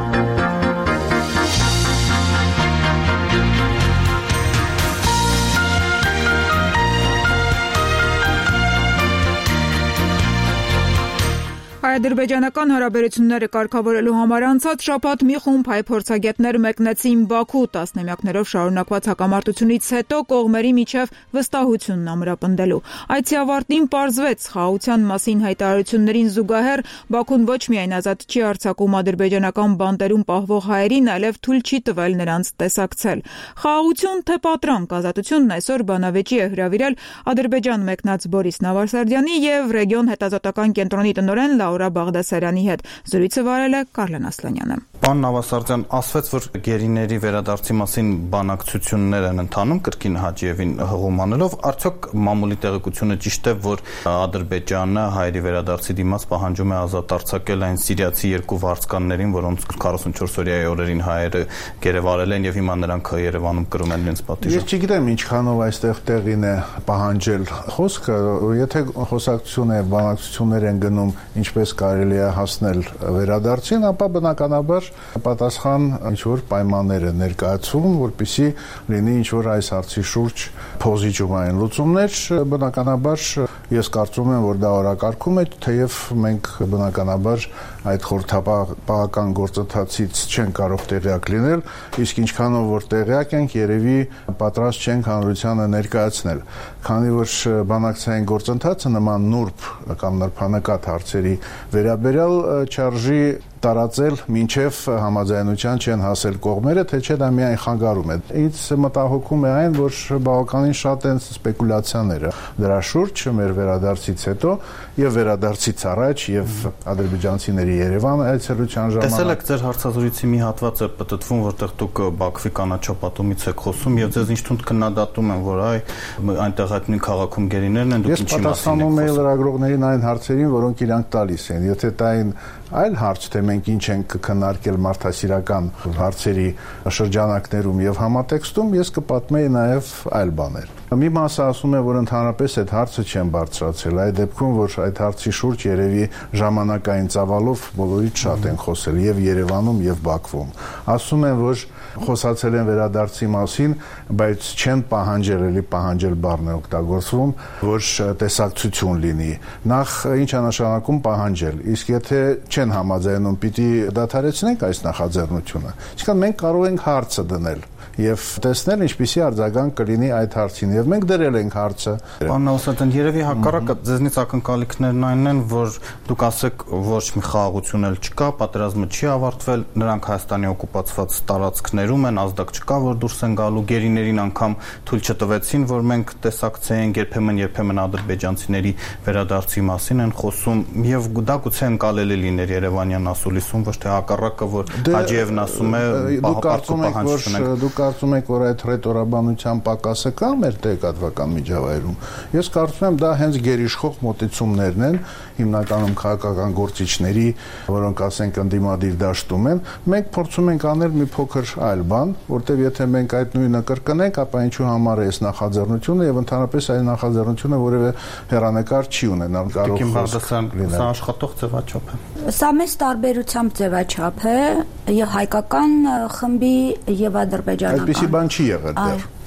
Հայ-ադրբեջանական հարաբերությունները կարգավորելու համար անցած շաբաթ մի խումբ հայ փորձագետներ մեկնեցին Բաքու տասնամյակներով շարունակված հակամարտությունից հետո կողմերի միջև վստահությունն ամրապնդելու։ Այցի ավարտին պարզվեց խաղաղության մասին հայտարարություններին զուգահեռ Բաքուն ոչ միայն ազատ չի արձակում ադրբեջանական բանտերում պահվող հայերին, այլև թույլ չի տվել նրանց տեսակցել։ Խաղաղություն թե պատրանք, ազատությունն այսօր բանավեճի է հրավիրել Ադրբեջան մեկնած Բորիս Նավարսարդյանի եւ ռեգիոն հետազոտական կենտրոնի տնօրեն Լաուրա Բաղդասարյանի հետ։ Զրույցը վարել է Կարլեն Ասլանյանը։ Պարոն Նավարսարդյան, ասվեց, որ գերիների վերադարձի մասին բանակցություններ են ընթանում կրկին Հաջիևին հղում անելով, արդյոք մամուլի տեղեկությունը ճիշտ է, որ Ադրբեջանը հայերի վերադարձի դիմաց պահանջում է ազատ արձակել այն սիրիացի երկու վարձկաններին, որոնց քառասունչորս օրյայի օրերին հայերը գերեվարել են եւ հիմա նրանք Երևանում կրում են իրենց պատիժը։ Ես չգիտեմ ինչքանով այստեղ տեղին է պահանջել խոսքը, եթե խոսակցություն է, բանակցություններ են գնում, ինչպես կարելի է հասնել վերադարձին, ապա բնականաբար պատասխան ինչ-որ պայմաններ է ներկայացվում, որպեսզի լինի ինչ-որ այս հարցի շուրջ փոզիջումային լուծումներ, բնականաբար ես կարծում եմ, որ դա օրակարգում է, թեև մենք բնականաբար այդ խորհրդապահական գործընթացից չեն կարող տեղյակ լինել, իսկ ինչքանով որ տեղյակ ենք, երևի պատրաստ չենք հանրությանը ներկայացնել, քանի որ բանակցային գործընթացը նման նուրբ կամ նրբանկատ հարցերի վերաբերյալ չարժի տարածել մինչև համաձայնության չեն հասել կողմերը, թե չէ դա միայն խանգարում է։ Ինձ մտահոգում է այն, որ բավականին շատ են սպեկուլյացիաները դրա շուրջ մեր վերադարձից հետո եւ վերադարձից առաջ եւ ադրբեջանցիների Երևան այցելության ժամանակ։ Տեսել եք ձեր հարցազրույցի մի հատված է պտտվում, որտեղ դուք Բաքվի կանաչապատումից եք խոսում եւ ձեզ ինչ թունդ քննադատում են, որ այ այնտեղ այդ նույն քաղաքում գերիներն են, դուք ինչի մասին եք խոսում։ Ես պատասխանում եմ լրագրողներին այն հարցերին, որոնք իրանք տալիս են։ Եթե դա այն այլ հարց, թե մենք ինչ ենք քննարկել մարդասիրական հարցերի շրջանակներում եւ համատեքստում, ես կպատմեի նաեւ այլ բաներ։ Մի մասը ասում է, որ ընդհանրապես այդ հարցը չեն բարձրացել, այդ դեպքում, որ այդ հարցի շուրջ երևի ժամանակային ծավալով բոլորից շատ են խոսել եւ Երևանում եւ Բաքվում։ Ասում են, որ խոսացել են վերադարձի մասին, բայց չեն պահանջել, էլի պահանջել բառն է օգտագործվում, որ տեսակցություն լինի։ Նախ ինչ է նշանակում պահանջել, իսկ եթե չեն համաձայնում, պիտի դադարեցնենք այս նախաձեռնությունը։ Այսինքն մենք կարող ենք հարցը դնել եւ տեսնել ինչպիսի արձագանք կլինի այդ հարցին եւ մենք դրել ենք հարցը։ Պարոն Նավարսարդյան, երևի հակառակը ձեզնից ակնկալիքներն այն են, որ դուք ասեք ոչ մի խաղաղություն էլ չկա, պատերազմը չի ավարտվել, նրանք Հայաստանի օկուպացված տարածքներում են, ազդակ չկա, որ դուրս են գալու, գերիներին անգամ թույլ չտվեցին, որ մենք տեսակցեինք, երբեմն երբեմն ադրբեջանցիների վերադարձի մասին են խոսում եւ դա գուցե ընկալելի լիներ Երևանյան ասուլիսում, ոչ թե հակառակը, որ Հաջիևն ասում է պահապարտու պահանջ ունենք։ Կարծում եք, որ այդ ռետորաբանության պակասը կա մեր տեղեկատվական միջավայրում։ Ես կարծում եմ, դա հենց գերիշխող մոտեցումներն են, հիմնականում քաղաքական գործիչների, որոնք ասենք ընդդիմադիր դաշտում են։ Մենք փորձում ենք անել մի փոքր այլ բան, որտեղ եթե մենք այդ նույնը կրկնենք, ապա ինչու համար է այս նախաձեռնությունը եւ ընդհանրապես այս նախաձեռնությունը որևէ հեռանկար չի ունենալ, կարող է սա աշխատող ձևաչափ է։ Սա մեծ տարբերությամբ ձևաչափ է եւ հայկական խմբի եւ ադրբեջանական։ Այդպիսի բան չի եղել դեռ։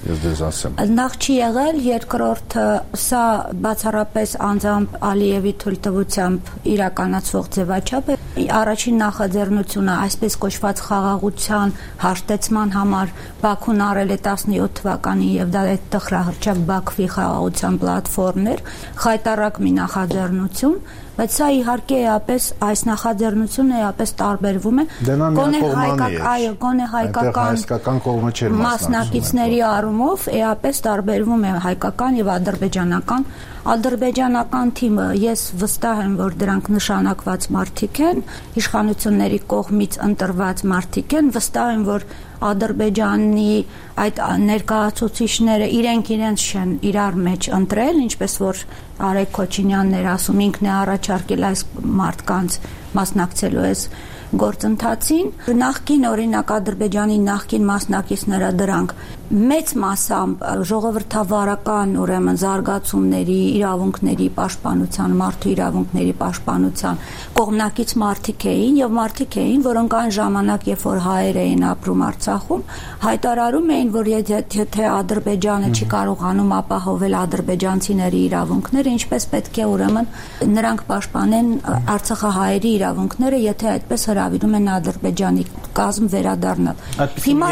ես դες ասեմ։ Նախ չի եղել, երկրորդը սա բացառապես անձամբ Ալիևի թույլտվությամբ իրականացվող ձևաչափ է։ Առաջին նախաձեռնությունը այսպես կոչված խաղաղության հաշտեցման համար Բաքուն արել է տասնյոթ թվականին եւ դա այդ տխրահռչակ Բաքվի խաղաղության պլատֆորմն էր, խայտառակ մի նախաձեռնություն, բայց սա իհարկե էապես այս նախաձեռնությունը էապես տարբերվում է գոնե հայկական, այո, գոնե հայկական կողմը չէր մասնակիցների առումով էապես տարբերվում է հայկական եւ ադրբեջանական ադրբեջանական թիմը ես վստահ եմ որ դրանք նշանակված մարդիկ են իշխանությունների կողմից ընտրված մարդիկ են վստահ եմ որ Ադրբեջանի այդ ներկայացուցիչները իրենք իրենց չեն իրար մեջ ընտրել ինչպես որ Արեգ Քոչինյանն էր ասում ինքն է առաջարկել այս մարդկանց մասնակցելու այս գործընթացին նախկին օրինակ Ադրբեջանի նախկին մասնակիցները դրանք մեծ մասամբ ժողովրդավարական ուրեմն զարգացումների իրավունքների պաշտպանության մարդու իրավունքների պաշտպանության կողմնակից մարդիկ էին եւ մարդիկ էին որոնք այն ժամանակ երբ որ հայեր էին ապրում Արցախում հայտարարում էին որ եթե Ադրբեջանը չի կարողանում ապահովել ադրբեջանցիների իրավունքները ինչպես պետք է ուրեմն նրանք պաշտպանեն Արցախահայերի իրավունքները եթե այդպես հրավիրում են Ադրբեջանի կազմ վերադառնալ հիմա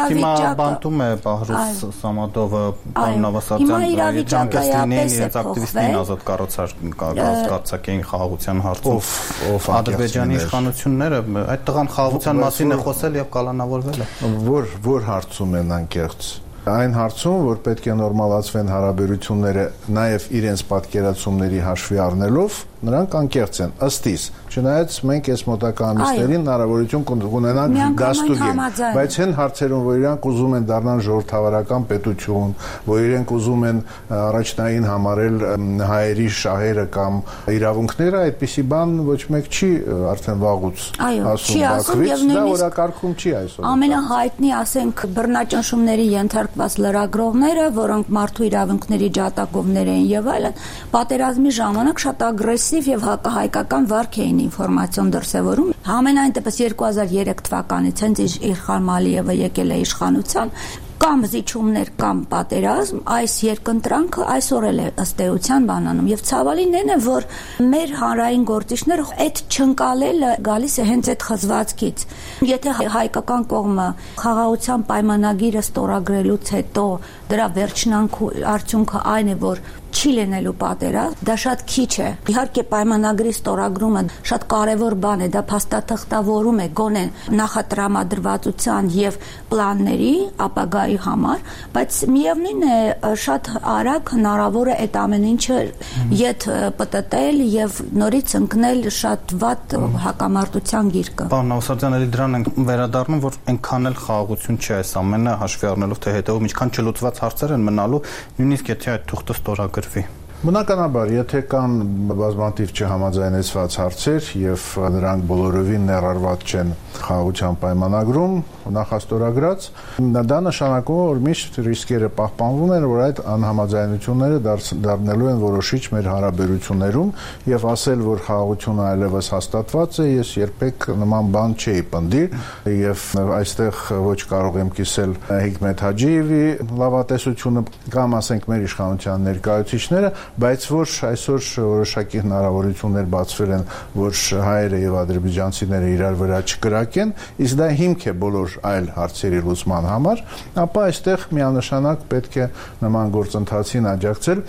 իրավիճակը Բահրուս Սամադովը պարոն Նավասարդյան ջանկեստինին իրենց ակտիվիստներին ազատ կառուցարկեցին խաղաղության հարցով Ադրբեջանի իշխանությունները այդ տղան խաղաղության մասին է խոսել եւ կալանավորվել է որ որ հարցում են անկեղծ այն հարցում որ պետք է նորմալացվեն հարաբերությունները նաեւ իրենց պատկերացումների հաշվի առնելով նրանք անկեղծ են ըստ իս չնայած մենք այս մոտակա ամիսներին հնարավորություն կունենանք դաստուգել բայց այն հարցերում որ իրանք ուզում են դառնալ ժողովրդավարական պետություն որ իրենք ուզում են առաջնային համարել հայերի շահերը կամ իրավունքները այդպիսի բան ոչ մեկ չի արդեն վաղուց ասում Բաքվից դա օրակարգում չի այսօր ամենահայտնի ասենք բռնաճնշումների ենթարկված լրագրողները որոնք մարդու իրավունքների ջատագովներ էին եւ այլն պատերազմի ժամանակ շատ ագրեսիվ եւ հակահայկական վարք էին ինֆորմացիոն դրսևորում համենայն դեպս երկու հազար երեք թվականից հենց Իլխան Ալիևը եկել է իշխանության կամ զիջումներ կամ պատերազմ այս երկընտրանքը այսօր էլ է ըստ էության բանանում եւ ցավալին այն է որ մեր հանրային գործիչները այդ չընկալելը գալիս է հենց այդ խզվածքից եթե հայկական կողմը խաղաղության պայմանագիրը ստորագրելուց հետո դրա վերջնանքու արդյունքը այն է որ չի լինելու պատերազմ դա շատ քիչ է իհարկե պայմանագրի ստորագրումը շատ կարևոր բան է դա փաստաթղթավորում է գոնե նախատրամադրվածության եւ պլանների ապագայի համար բայց միևնույն է շատ արագ հնարավոր է այդ ամեն ինչը ետ պտտել եւ նորից ընկնել շատ վատ հակամարտության գիրկը Պարոն Նավասարդյան էլի դրան ենք վերադառնում որ այնքան էլ խաղաղություն չի այս ամենը հաշվի առնելով թե հետեւում ինչքան չլուծված հարցեր են մնալու նույնիսկ եթե այդ թուղթը ստորագրվի Բնականաբար, եթե կան բազմաթիվ չհամաձայնեցված հարցեր եւ նրանք բոլորովին ներառված չեն խաղաղության պայմանագրում, նախաստորագրած, դա նշանակում է, որ միշտ ռիսկերը պահպանվում են, որ այդ անհամաձայնությունները դառնալու են որոշիչ մեր հարաբերություններում եւ ասել, որ խաղաղությունը այլևս հաստատված է, ես երբեք նման բան չէի պնդի եւ այստեղ ոչ կարող եմ կիսել Հիկմետ Հաջիևի լավատեսությունը կամ ասենք մեր իշխանության ներկայացուցիչները բայց որ այսօր որոշակի հնարավորություններ բացվել են, որ հայերը եւ ադրբեջանցիները իրար վրա չկրակեն, իսկ դա հիմք է բոլոր այլ հարցերի լուծման համար, ապա այստեղ միանշանակ պետք է նման գործընթացին աջակցել։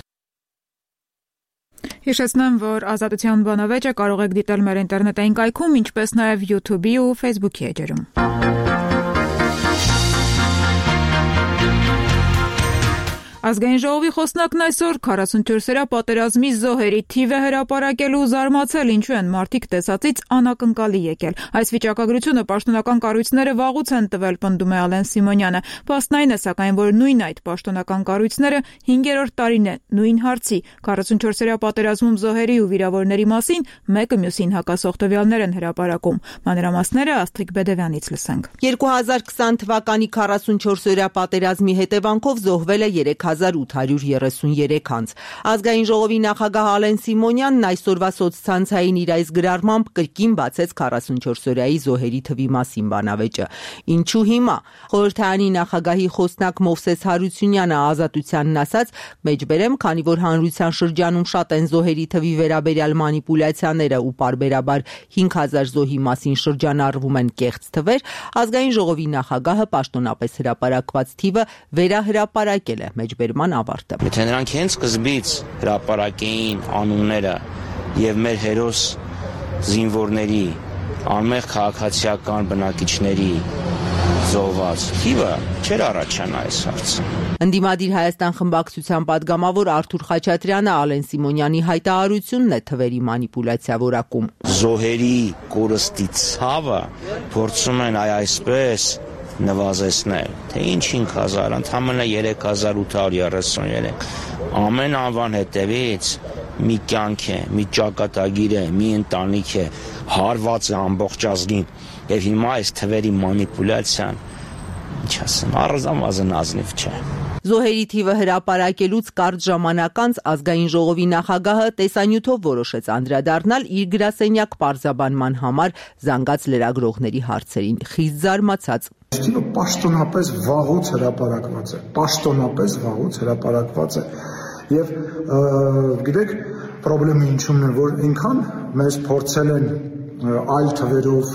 Հիշեցնեմ, որ Ազատության բանավեճը կարող եք դիտել մեր ինտերնետային կայքում, ինչպես նաեւ YouTube-ի ու Facebook-ի էջերում։ Ազգային ժողովի խոսնակն այսօր քառասունչորսերա պատերազմի զոհերի թիվը հրապարակել ու զարմացել, ինչու են մարդիկ տեսածից անակնկալի եկել։ Այս վիճակագրությունը պաշտոնական կառույցները վաղուց են տվել, պնդում է Ալեն Սիմոնյանը։ Փաստն այն է, սակայն, որ նույն այդ պաշտոնական կառույցները հինգերորդ տարին է նույն հարցի քառասունչորսերա պատերազմում զոհերի ու վիրավորների մասին մեկը մյուսին հակասող տվյալներ են հրապարակում։ Մանրամասները Աստղիկ Բեդևյանից լսենք։ երկու հազար քսան թվականի քառասունչորսերա պատերազմի հետևանքով զոհվել է երեք հազար ութ հարյուր երեսուներեք անձ։ Ազգային ժողովի նախագահ Ալեն Սիմոնյանն այսօրվա սոցցանցային իր այս գրառմամբ կրկին բացեց քառասունչորսօրյայի զոհերի թվի մասին բանավեճը։ Ինչու հիմա։ Խորհրդարանի նախագահի խոսնակ Մովսես Հարությունյանը Ազատությանն ասաց, մեջբերեմ, քանի որ հանրության շրջանում շատ են զոհերի թվի վերաբերյալ մանիպուլյացիաները ու պարբերաբար հինգ հազար զոհի մասին շրջանառվում են կեղծ թվեր, Ազգային ժողովի նախագահը պաշտոնապես հրապարակված թիվը վերահրապարակել է մեջբերման ավարտը։ Եթե նրանք հենց սկզբից հրապարակեին անունները եւ մեր հերոս զինվորների, անմեղ քաղաքացիական բնակիչների զոհված թիվը չէր առաջանա այս հարցը։ Ընդդիմադիր Հայաստան խմբակցության падգամավոր Արթուր Խաչատրյանը Ալեն Սիմոնյանի հայտարարությունն է թվերի մանիպուլյացիա որակում։ Զոհերի կորստի ցավը փորձում են այ այսպես նվազեցնել, թե ինչ հինգ հազար, ընդամենը երեք հազար ութ հարյուր երեսուներեք։ Ամեն անվան հետևից մի կյանք է, մի ճակատագիր է, մի ընտանիք է, հարված է ամբողջ ազգին։ Եվ հիմա այս թվերի մանիպուլյացիան, ինչ ասեմ, առանձնազն ազնիվ չէ։ Զոհերի թիվը հրապարակելուց կարճ ժամանակ անց Ազգային ժողովի նախագահը տեսանյութով որոշեց անդրադառնալ իր գրասենյակ պարզաբանման համար զանգած լրագրողների հարցերին։ Խիստ զարմացած. Թիվը պաշտոնապես վաղուց հրապարակված է, պաշտոնապես վաղուց հրապարակված է։ Եվ գիտեք, խնդրեմը ինչու՞մն է, որ ինքան մեզ փորձել են այլ թվերով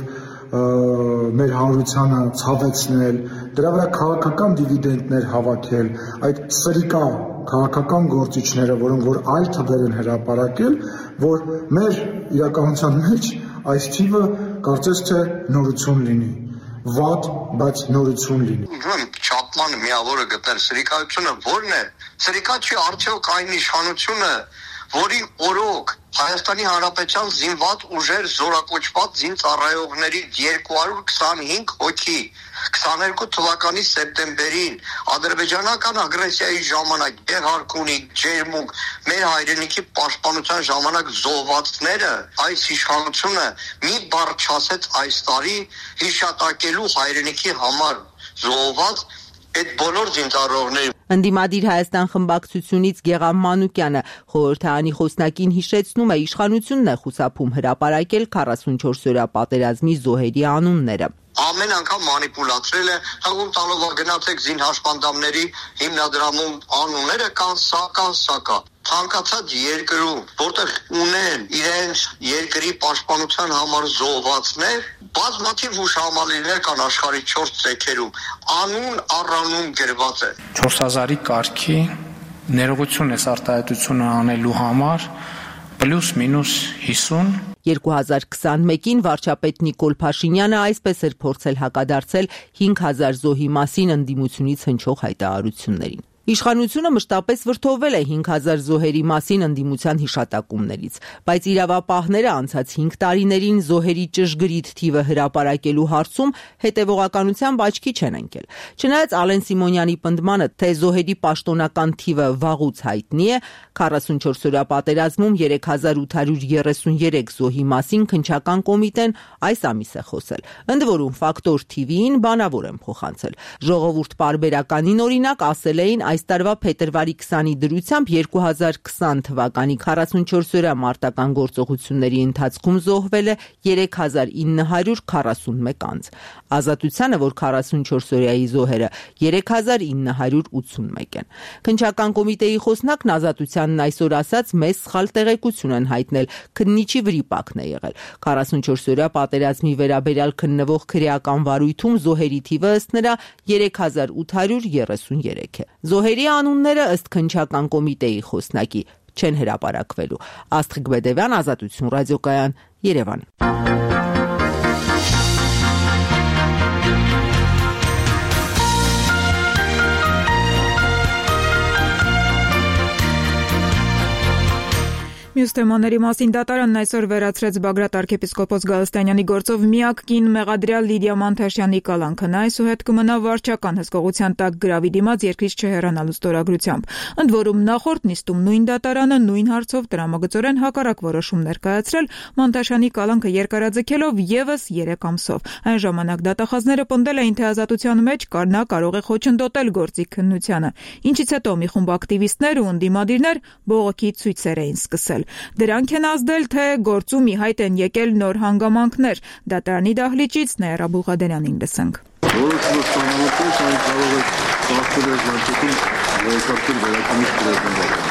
մեր հանրությանը ցավեցնել, դրա վրա քաղաքական դիվիդենդներ հավաքել, այդ սրիկա քաղաքական գործիչները, որոնք որ այլ թվեր են հրապարակել, որ մեր իրականության մեջ այս թիվը կարծես թե նորություն լինի, վատ, բայց նորություն լինի։ Ուրեմն չափման միավորը գտնել սրիկայությունը ո՞րն է։ Սրիկա չի արդյոք այն իշխանությունը, որի օրոք Հայաստանի Հանրապետության զինված ուժեր զորակոչված զինծառայողների երկու հարյուր քսանհինգ հոգի քսաներկու թվականի սեպտեմբերին ադրբեջանական ագրեսիայի ժամանակ Գեղարքունի, Ջերմուկ, մեր հայրենիքի պաշտպանության ժամանակ զոհվածները այս իշխանությունը մի բառ չասեց այս տարի հիշատակելու հայրենիքի համար զոհված այդ բոլոր զինծառայողների։ Ընդդիմադիր Հայաստան խմբակցությունից Գեղամ Մանուկյանը խորհրդարանի խոսնակին հիշեցնում է, իշխանությունն է խուսափում հրապարակել քառասունչորսօրյա պատերազմի զոհերի անունները։ Ամեն անգամ մանիպուլացրել է, հղում տալով գնացեք զինհաշմանդամների հիմնադրամում անունները կան սա, կան սա կա։ Ցանկացած երկրում, որտեղ ունեն իրենց երկրի պաշտպանության համար զոհվածներ, բազմաթիվ հուշահամալիրներ կան աշխարհի չորս ցեղերում, անուն առանուն գրված է։ չորս հազարի կարգի ներողություն էս արտահայտությունը անելու համար պլյուս մինուս հիսուն երկու հազար քսանմեկին վարչապետ Նիկոլ Փաշինյանը այսպես էր փորձել հակադարձել հինգ հազար զոհի մասին ընդդիմությունից հնչող հայտարարություններին։ Իշխանությունը մշտապես վրդովվել է հինգ հազար զոհերի մասին ընդդիմության հիշատակումներից, բայց իրավապահները անցած հինգ տարիներին զոհերի ճշգրիտ թիվը հրապարակելու հարցում հետևողականությամբ աչքի չեն ընկել։ Չնայած Ալեն Սիմոնյանի պնդմանը, թե զոհերի պաշտոնական թիվը վաղուց հայտնի է, քառասունչորսօրյա պատերազմում երեք հազար ութ հարյուր երեսուներեք զոհի մասին քննչական կոմիտեն այս ամիս է խոսել։ Ընդ որում ֆակտոր թիվին բանավոր են փոխանցել։ Ժողովուրդ պարբերականին օրինակ ասել էին այս տարվա փետրվարի քսանի դրությամբ երկու հազար քսան թվականի քառասունչորսօրյա մարտական գործողությունների ընթացքում զոհվել է երեք հազար ինը հարյուր քառասունմեկ անձ։ Ազատությանը, որ քառասունչորսօրյայի զոհերը երեք հազար ինը հարյուր ութսունմեկ են։ Քննչական կոմիտեի խոսնակն Ազատությանն այսօր ասաց, մեծ սխալ տեղեկություն են հայտնել, քննիչի վրիպակն է եղել։ քառասունչորսօրյա պատերազմի վերաբերյալ քննվող քրեական վարույթում զոհերի թիվը ըստ նրա երեք հազար ութ հարյուր երեսուներեք է։ Զոհերի անունները ըստ քննչական կոմիտեի խոսնակի չեն հրապարակվելու։ Աստղիկ Բեդևյան, Ազատություն ռադիոկայան, Երևան։ Մյուս թեմաների մասին դատարանն այսօր վերացրեց Բագրատ arczepiskopos Գալստանյանի գործով միակ կին մեղադրյալ Լիդիա Մանթաշյանի կալանքը։ Նա այսուհետ կմնա վարչական հսկողության տակ գրավի դիմաց երկրից չհեռանալու ստորագրությամբ։ Ընդ որում նախորդ նիստում նույն դատարանը նույն հարցով տրամագծորեն հակառակ որոշում ներկայացրել Մանթաշյանի կալանքը երկարաձգելով եւս երեք ամսով։ Այն ժամանակ դատախազները պնդել էին, թե ազատության մեջ նա կարող է խոչընդոտել գործի քննությանը, ինչից հետո մի խումբ ակտիվիստներ ու ընդդիմադիրներ բողոքի ցույցեր էին սկսել։ Դրանք են ազդել, թե գործում ի հայտ են եկել նոր հանգամանքներ։ Դատարանի դահլիճից Նաիրա Բուղադերյանին լսենք։ Որոշումը ստանալուց այն կարող է բացել ժամանակում վերականգնել վերականգնի պրեզենտը։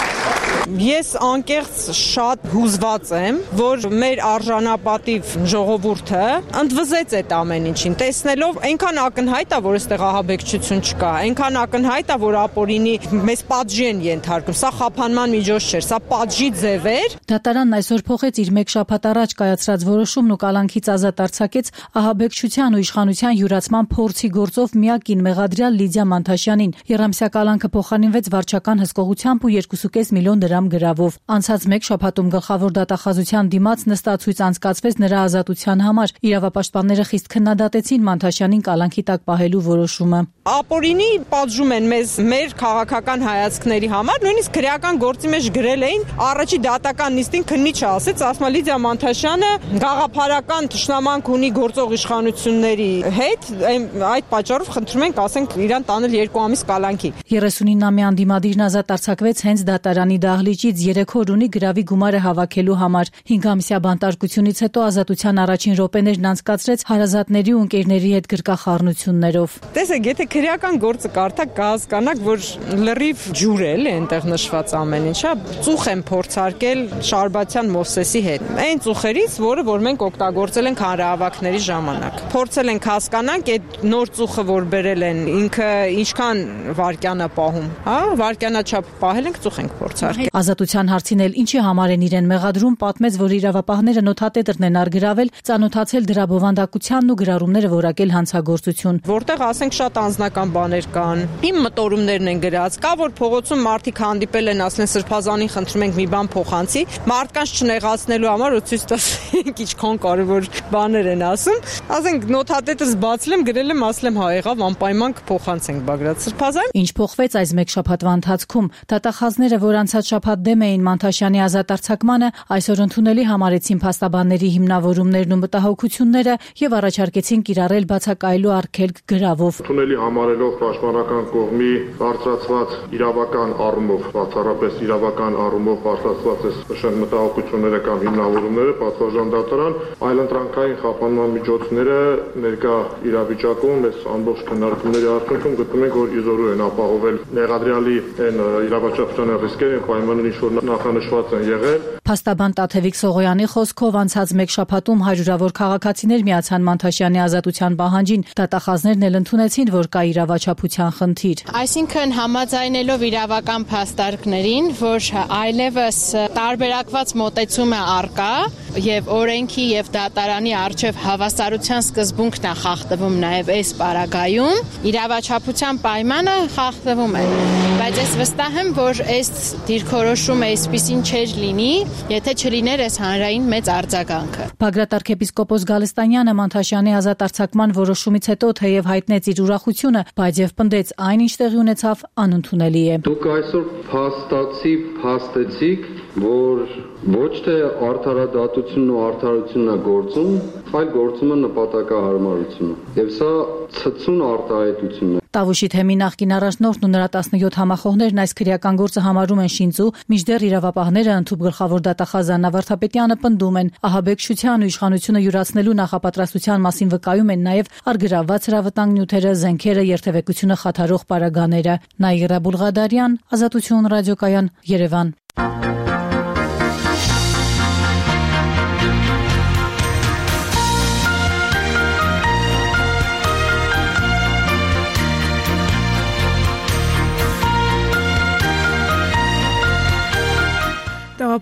Ես անկեղծ շատ հուզված եմ, որ մեր արժանապատիվ ժողովուրդը ընդվզեց այդ ամեն ինչին, տեսնելով այնքան ակնհայտ է, որ այստեղ ահաբեկչություն չկա, այնքան ակնհայտ է, որ ապօրինի մեզ պատժի են ենթարկում։ Սա խափանման միջոց չէր, սա պատժի ձև էր։ Դատարանն այսօր փոխեց իր մեկ շաբաթ առաջ կայացրած որոշումն ու կալանքից ազատ արձակեց ահաբեկչության ու իշխանության յուրացման փորձի գործով միակին մեղադրյալ Լիդիա Մանթաշյանին։ Երամսյա կալանքը փոխանինվեց վարչական հսկողությամբ ու երկու կoma պենս միլիոն դրամ գրավով։ Անցած մեկ շաբաթում գլխավոր դատախազության դիմաց նստացույց անցկացվեց նրա ազատության համար։ Իրավապաշտպանները խիստ քննադատեցին Մանթաշյանին կալանքի տակ պահելու որոշումը։ Ապօրինի պատժում են մեզ մեր քաղաքական հայացքների համար, նույնիսկ քրեական գործի մեջ գրել էին առաջի դատական նիստին քննիչը ասեց, ասма Լիդիա Մանթաշյանը գաղափարական թշնամանք ունի գործող իշխանությունների հետ, այդ պատճառով խնդրում ենք ասենք իրան տանել երկու ամիս կալանքի։ երեսունինամյա ընդդիմադիրն ազատ արձակվեց հենց դատարանի դահլիճից երեք օր ունի գրավի գումարը հավաքելու համար։ հինգամսյա բանտարկությունից հետո ազատության առաջին րոպեներն անցկացրեց հարազատների ու ընկերների հետ գրկախառնություններով։ Տեսեք, եթե քրեական գործը կարդաք, կհասկանաք, որ լրիվ ջուր է այնտեղ նշված ամեն ինչը, ծուխ եմ փորձարկել Շարբաթյան Մովսեսի հետ։ Այն ծուխերից, որը որ մենք օգտագործել ենք հանրահավաքների ժամանակ։ Փորձել ենք հասկանանք այդ նոր ծուխը, որ բերել են, ինքը ինչքան վարքյան է պահում, հա, վարքյանաչափ պահել ենք, ծուխ ենք փորձարկել։ Ազատության հարցին էլ ինչի համար են իրեն մեղադրում, պատմեց, որ իրավապահները նոթատետրն են արգրավել, ծանոթացել դրա բովանդակությանն ու գրառումները որակել հանցագործություն։ Որտեղ ասենք շատ անձնական բաներ կան, իմ մտորումներն են գրած, կա որ փողոցում մարդիկ հանդիպել են, ասեն Սրբազանին խնդրում ենք մի բան փոխանցի, մարդկանց չնեղացնելու համար ու ցույց տալու ինչքան կարևոր բաներ են ասում, ասենք նոթատետրս բացել եմ, գրել եմ, ասել եմ հա եղավ, անպայման կփոխանցենք Բագրատ Սրբազան։ Ինչ փոխվեց այս մեկ շաբաթվա ընթացքում, դատախազները, որ անցած շաբաթ դեմ էին Մանթաշյանի ազատ արձակմանը, այսօր ընդունելի համարեցին փաստաբանների հիմնավորումներն ու մտահոգությունները եւ առաջարկեցին կիրառել բացակայելու արգելք գրավով։ Ընդունելի համարելով պաշտպանական կողմի բարձրացված իրավական առումով, բացառապես իրավական առումով բարձրացված այս մտահոգությունները կամ հիմնավորումները, պատվարժան դատարան այլընտրանքային խափանման միջոցները ներկա իրավիճակում այս ամբողջ քննարկումների արդյունքում գտնում ենք, որ իզորու են ապահովել մեղադրյալի այն իրավաչափության ռիսկերը պայմաններ ինչ որ նախանշված են եղել։ Փաստաբան Տաթևիկ Սողոյանի խոսքով անցած մեկ շաբաթում հարյուրավոր քաղաքացիներ միացան Մանթաշյանի ազատության պահանջին։ Դատախազներն էլ ընդունեցին, որ կա իրավաչափության խնդիր։ Այսինքն համաձայնելով իրավական փաստարկներին, որ այլևս տարբերակված մոտեցում է առկա եւ օրենքի եւ դատարանի արժեվ հավասարության սկզբունքն է խախտվում նաեւ այս պարագայում, իրավաչափության պայմանը խախտվում է։ Բայց ես վստահ եմ, որ այս դիրքորոշումը այսպեսին չէր լինի, եթե չլիներ այս հանրային մեծ արձագանքը։ Բագրատ arczepiskopos Գալստանյանը Մանթաշյանի ազատ արձակման որոշումից հետո թեև հայտնեց իր ուրախությունը, բայց եւ պնդեց այն, ինչ տեղի ունեցավ, անընդունելի է։ Դուք այսօր փաստացի փաստեցիք, որ ոչ թե արդարադատությունն ու արդարությունն է գործում, այլ գործում է նպատակահարմարությունը։ Եվ սա ցցուն արտահայտություն է։ Տավուշի թեմի նախկին առաջնորդն ու նրա տասնյոթ համախոհներն այս քրեական գործը համարում են շինծու, մինչդեռ իրավապահները ընդհուպ գլխավոր դատախազ Աննա Վարդապետյանը պնդում են, ահաբեկչության ու իշխանությունը յուրացնելու նախապատրաստության մասին վկայում են նաև արգրավված հրավտանգ նյութերը, զենքերը, երթևեկությունը խաթարող պարագաները։ Նաիրա Բուղադարյան, Ազատություն ռադիոկայան, Երևան։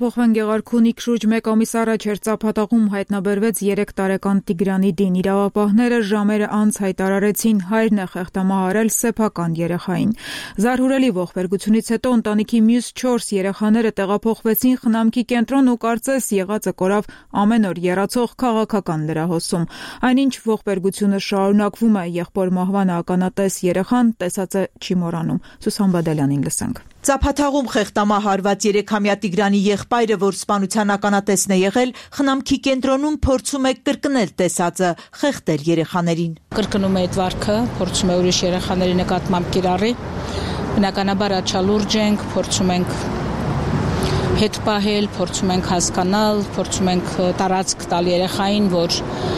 Տեղափոխվեն Գեղարքունիք շուրջ մեկ ամիս առաջ էր ծափատաղում հայտնաբերվեց երեք տարեկան Տիգրանի Դին։ Իրավապահները ժամերը անց հայտարարեցին հայրն է խեղդամահարել սեփական երեխային։ Զարհուրելի ողբերգությունից հետո ընտանիքի մյուս չորս երեխաները տեղափոխվեցին խնամքի կենտրոն ու կարծես եղածը կորավ ամեն օր եռացող քաղաքական լրահոսում։ Այնինչ ողբերգությունը շարունակվում է, եղբոր մահվան ականատես երեխան տեսածը չի մոռանում։ Սուսան Բադալյանին լսենք։ Ծափաթաղում խեղդամահարված երեքամյա Տիգրանի եղբայրը, որ սպանության ականատեսն է եղել, խնամքի կենտրոնում փորձում է կրկնել տեսածը, խեղդել երեխաներին։ Կրկնում է այդ վարքը, փորձում է ուրիշ երեխաների նկատմամբ կիրառի։ Բնականաբար աչալուրջ ենք, փորձում ենք հետ պահել, փորձում ենք հասկանալ, փորձում ենք տարածք տալ երեխային, որ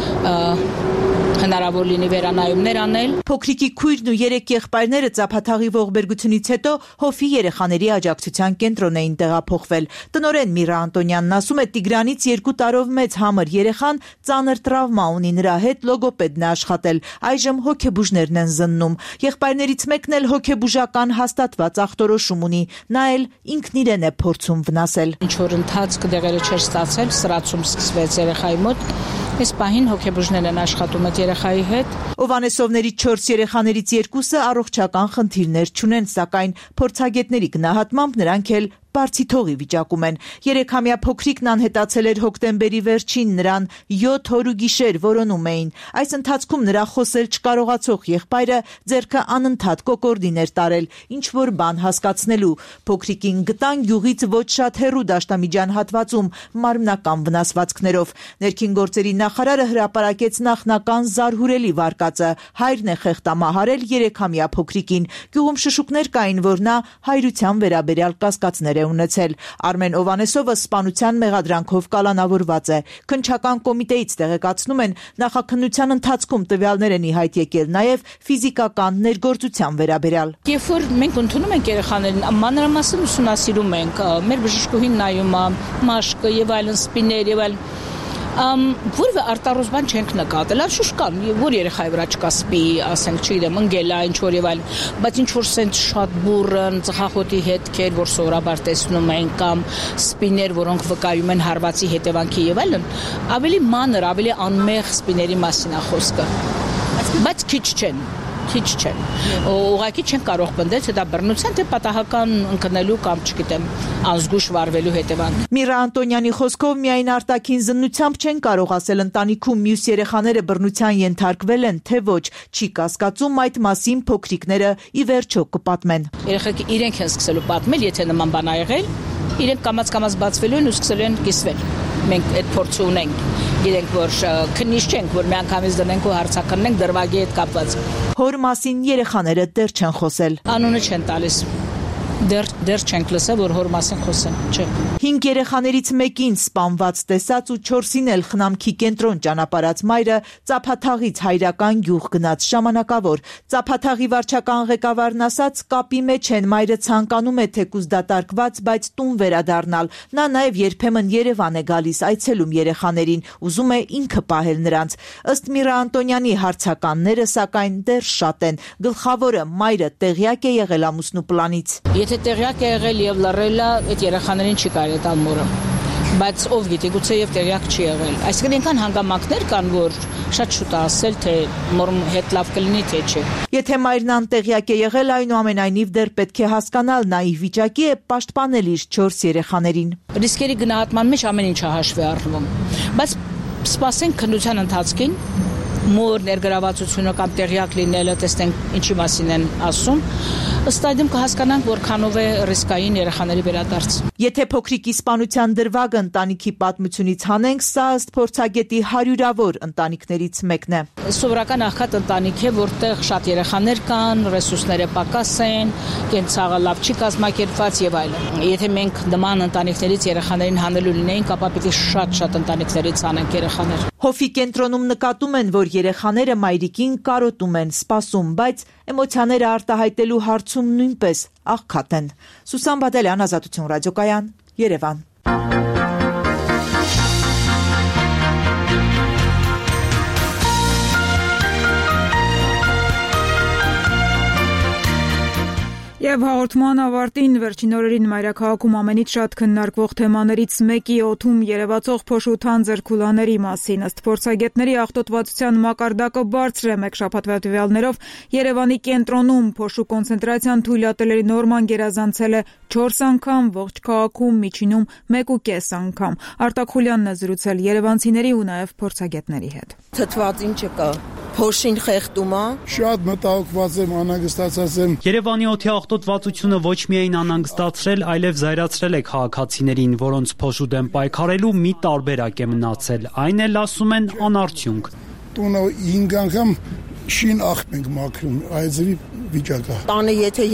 հնարավոր լինի վերանայումներ անել։ Փոքրիկի քույրն ու երեք եղբայրները ծափաթաղի ողբերգությունից հետո հովի երեխաների աջակցության կենտրոն էին տեղափոխվել։ Տնօրեն Միրա Անտոնյանն ասում է, Տիգրանից երկու տարով մեծ համր երեխան ծանր տրավմա ունի, նրա հետ լոգոպեդն է աշխատել, այժմ հոգեբուժներն են զննում։ Եղբայրներից մեկն էլ հոգեբուժական հաստատված ախտորոշում ունի, նա էլ ինքն իրեն է փորձում վնասել։ Ինչ որ ընթացք դեղերը չէր ստացել, սրացում սկսվեց երեխայի մոտ։ Այս պահին հոգեբուժներն են աշխատում այդ երեխայի հետ։ Օվանեսովների չորս երեխաներից երկուսը առողջական խնդիրներ չունեն, սակայն փորձագետների գնահատմամբ նրանք էլ բարձի թողի վիճակում են։ Երեքամյա փոքրիկն անհետացել էր հոկտեմբերի վերջին, նրան յոթ օր ու գիշեր որոնում էին։ Այս ընթացքում նրա խոսել չկարողացող եղբայրը ձեռքը անընդհատ կոկորդին էր տարել, ինչ որ բան հասկացնելու։ Փոքրիկին գտան գյուղից ոչ շատ հեռու դաշտամիջյան հատվածում մարմնական վնասվածքներով։ Ներքին գործերի նախարարը հրապարակեց նախնական զարհուրելի վարկածը։ Հայրն է խեղդամահարել երեքամյա փոքրիկին։ Գյուղում շշուկներ կային, որ նա հայրության վերաբերյալ կասկածներ ունեցել։ Արմեն Օվանեսովը սպանության մեղադրանքով կալանավորված է։ Քննչական կոմիտեից տեղեկացնում են, նախաքննության ընթացքում տվյալներ են ի հայտ եկել նաև ֆիզիկական ներգործության վերաբերյալ։ Երբ որ մենք ընդունում ենք երեխաներին, մանրամասն ուսումնասիրում ենք, մեր բժշկուհին նայում է մաշկը եւ այլն, սպիներ եւ այլն, որևէ արտարոց բան չենք նկատել, շուշ կան, որ երեխայի վրա չկա սպի, ասենք, չգիտեմ, ընկել է, ինչ որ եւ այլն, բայց ինչ որ սենց շատ բուրըն, ծխախոտի հետքեր, որ սովորաբար տեսնում ենք, կամ սպիներ, որոնք վկայում են հարվածի հետևանքի եւ այլն, ավելի մանր, ավելի անմեղ սպիների մասին է խոսքը, բայց քիչ չեն։ Քիչ չեն։ Ուղղակի չեն կարող պնդել, թե դա բռնության, թե պատահական ընկնելու կամ, չգիտեմ, անզգույշ վարվելու հետևանք։ Միրա Անտոնյանի խոսքով միայն արտաքին զննությամբ չեն կարող ասել ընտանիքում մյուս երեխաները բռնության ենթարկվել են, թե ոչ, չի կասկածում այդ մասին փոքրիկները ի վերջո կպատմեն։ Երեխեքը իրենք են սկսելու պատմել, եթե նման բան ա եղել, իրենք կամաց-կամաց բացվելու են ու սկսելու են կիսվել։ Մենք այդ փորձը ունենք, գիտենք, որ քննիչ չենք, որ միանգամից դնենք ու հարցակրնենք դրվագի հետ կապված։ Հոր մասին երեխաները դեռ չեն խոսել։ Անունը չեն տալիս։ Դեռ դեռ չենք լսել, որ հոր մասին խոսեն, չէ։ Հինգ երեխաներից մեկին սպանված տեսած ու չորսին էլ խնամքի կենտրոն ճանապարհած մայրը ծափաթաղից հայրական գյուղ գնաց ժամանակավոր։ Ծափաթաղի վարչական ղեկավարն ասաց, կապի մեջ են, մայրը ցանկանում է թեկուզ դատարկված, բայց տուն վերադառնալ։ Նա նաև երբեմն Երևան է գալիս այցելում երեխաներին, ուզում է ինքը պահել նրանց։ Ըստ Միրա Անտոնյանի հարցականները սակայն դեռ շատ են։ Գլխավորը մայրը տեղյակ է եղել ամուսնու պլանից։ Եթե տեղյակ է եղել եւ լռել է, այդ երեխաներին չի կարելի տալ մորը։ Բայց ով գիտի, գուցե եւ տեղյակ չի եղել։ Այսինքն այնքան հանգամանքներ կան, որ շատ շուտ է ասել, թե մորը հետ լավ կլինի, թե չէ։ Եթե մայրն անտեղյակ է եղել, այնուամենայնիվ դեռ պետք է հասկանալ, նա ի վիճակի է պաշտպանել իր չորս երեխաներին։ Ռիսկերի գնահատման մեջ ամեն ինչ է հաշվի առնվում։ Բայց սպասենք քննության ընթացքին, մոր ներգրավվածությունը կամ տեղյակ լինելը, տեսնենք ինչի մասին են ասում, ըստ այդմ կհասկանանք, որքանով է ռիսկային երեխաների վերադարձ։ Եթե փոքրիկի սպանության դրվագը ընտանիքի պատմությունից հանենք, սա ըստ փորձագետի հարյուրավոր ընտանիքներից մեկն է։ Սովորական աղքատ ընտանիք է, որտեղ շատ երեխաներ կան, ռեսուրսները պակաս են, կենցաղը լավ չի կազմակերպված եւ այլն։ Եթե մենք նման ընտանիքներից երեխաներին հանելու լինեինք, ապա պիտի շատ-շատ ընտանիքներից հանենք երեխաներ։ Հովի կենտրոնում նկատում են, որ երեխաները մայրիկին կարոտում են, սպասում, բայց էմոցիաները արտահայտելու հարցում նույնպես աղքատ են։ Սուսան Բադալյան, Ազատություն ռադիոկայան, Երևան։ Եվ հաղորդման ավարտին վերջին օրերին մայրաքաղաքում ամենից շատ քննարկվող թեմաներից մեկի օդում երևացող փոշու թանձր քուլաների մասին։ Ըստ փորձագետների աղտոտվածության մակարդակը բարձր է։ Մեկ շաբաթվա տվյալներով Երևանի կենտրոնում փոշու կոնցենտրացիան թույլատրելի նորման գերազանցել է չորս անգամ, ողջ քաղաքում միջինում մեկ ու կես անգամ։ Արտակ Խուլյանն է զրուցել երևանցիների ու նաև փորձագետների հետ։ Թթվածին չկա, փոշին խեղդում է։ Շատ մտահոգված եմ, անհանգստացած եմ։ Երևանի օդի աղտոտվածությունը ոչ միայն անհանգստացրել, այլև զայրացրել է քաղաքացիներին, որոնց փոշու դեմ պայքարելու մի տարբերակ է մնացել։ Այն էլ, ասում են, անարդյունք։ Տունը հինգ անգամ շին աղբ ենք մաքրում, այձևի վիճակա։ Տանը եթե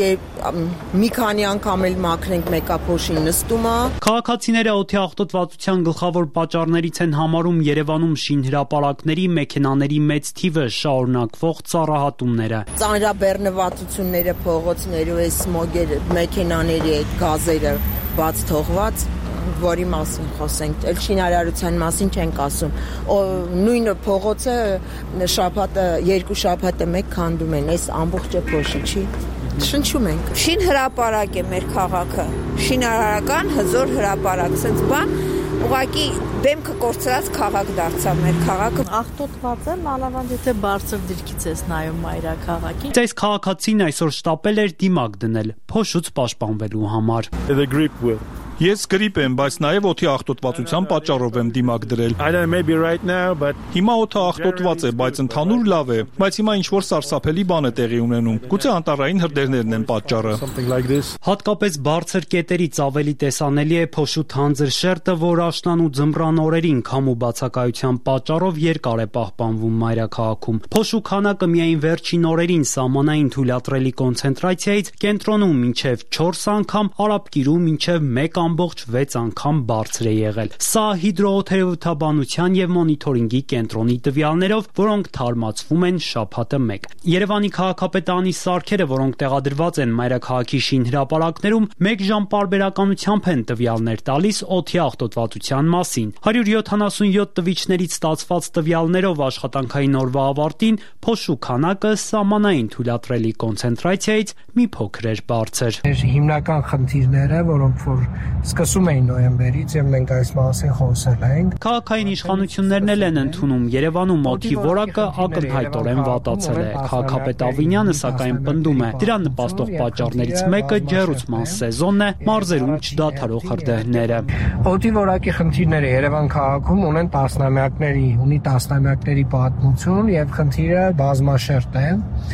մի քանի անգամ էլ մաքրենք, մեկա փոշին նստում է։ Քաղաքացիները օդի աղտոտվածության գլխավոր պատճառներից են համարում Երևանում շինհրապարակների, մեքենաների մեծ թիվը, շարունակվող ծառահատումները։ Ծանրաբեռնվածությունները, փողոցներու է սմոգերը, մեքենաների այդ գազերը բաց թողված, որի մասին խոսենք, էլ շինարարության մասին չենք ասում։ Նույնը փողոցը շաբաթը, երկու շաբաթը մեկ քանդում են, այս ամբողջը փոշի չի։ Շնչում ենք։ Շին հրապարակ է մեր քաղաքը։ Շինարարական հզոր հրապարակ, sense բան, ուղղակի դեմքը կորցրած քաղաք դարձավ մեր քաղաքը։ Աղտոտված է, մանավանդ եթե բարձր դիրքից ես նայում մայրաքաղաքին։ Այս քաղաքացին այսօր շտապել էր դիմակ դնել փոշուց պաշտպանվելու համար։ The grip will Ես գրիպ եմ, բայց նաև օդի աղտոտվածության պատճառով եմ դիմակ դրել։ right now, but... Հիմա օդը աղտոտված է, բայց ընդհանուր լավ է, բայց հիմա ինչ-որ սարսափելի բան է տեղի ունենում։ Գուցե անտառային հրդեհներն են պատճառը։ Like Հատկապես բարձր կետերից ավելի տեսանելի է փոշու թանձր շերտը, որ աշնան ու ձմռան օրերին քամու բացակայության պատճառով երկար է պահպանվում մայրաքաղաքում։ Փոշու քանակը միայն վերջին օրերին սահմանային թույլատրելի կոնցենտրացիայից կենտրոնում մինչև չորս անգամ, Արաբկիրում մինչև մեկ ամբողջ վեց անգամ բարձր է եղել։ Սա հիդրոօթերոթաբանության եւ մոնիթորինգի կենտրոնի տվյալներով, որոնք թարմացվում են շաբաթը մեկ։ Երևանի քաղաքապետ Անի Սարգերը, որոնք տեղադրված են մայրաքաղաքի շինհրապարակներում, մեկ ժամ պարբերականությամբ են տվյալներ տալիս օդի աղտոտվածության մասին։ հարյուր յոթանասունյոթ տվիչներից ստացված տվյալներով աշխատանքային օրվա ավարտին փոշու քանակը սահմանային թույլատրելի կոնցենտրացիայից մի փոքր էր բարձր։ Հիմնական խնդիրները, որոնք որ սկսում էին նոյեմբերից եւ մենք այս մասին խոսել ենք։ Քաղաքային իշխանություններն էլ են ընդունում Երևանում օդի որակը ակնհայտորեն վատացել է։ Քաղաքապետ Ավինյանը սակայն պնդում է, դրան նպաստող պատճառներից մեկը ջեռուցման սեզոնն է, մարզերում չդադարող հրդեհները։ Օդի որակի խնդիրները Երևան քաղաքում ունեն տասնամյակների, ունի տասնամյակների պատմություն եւ խնդիրը բազմաշերտ է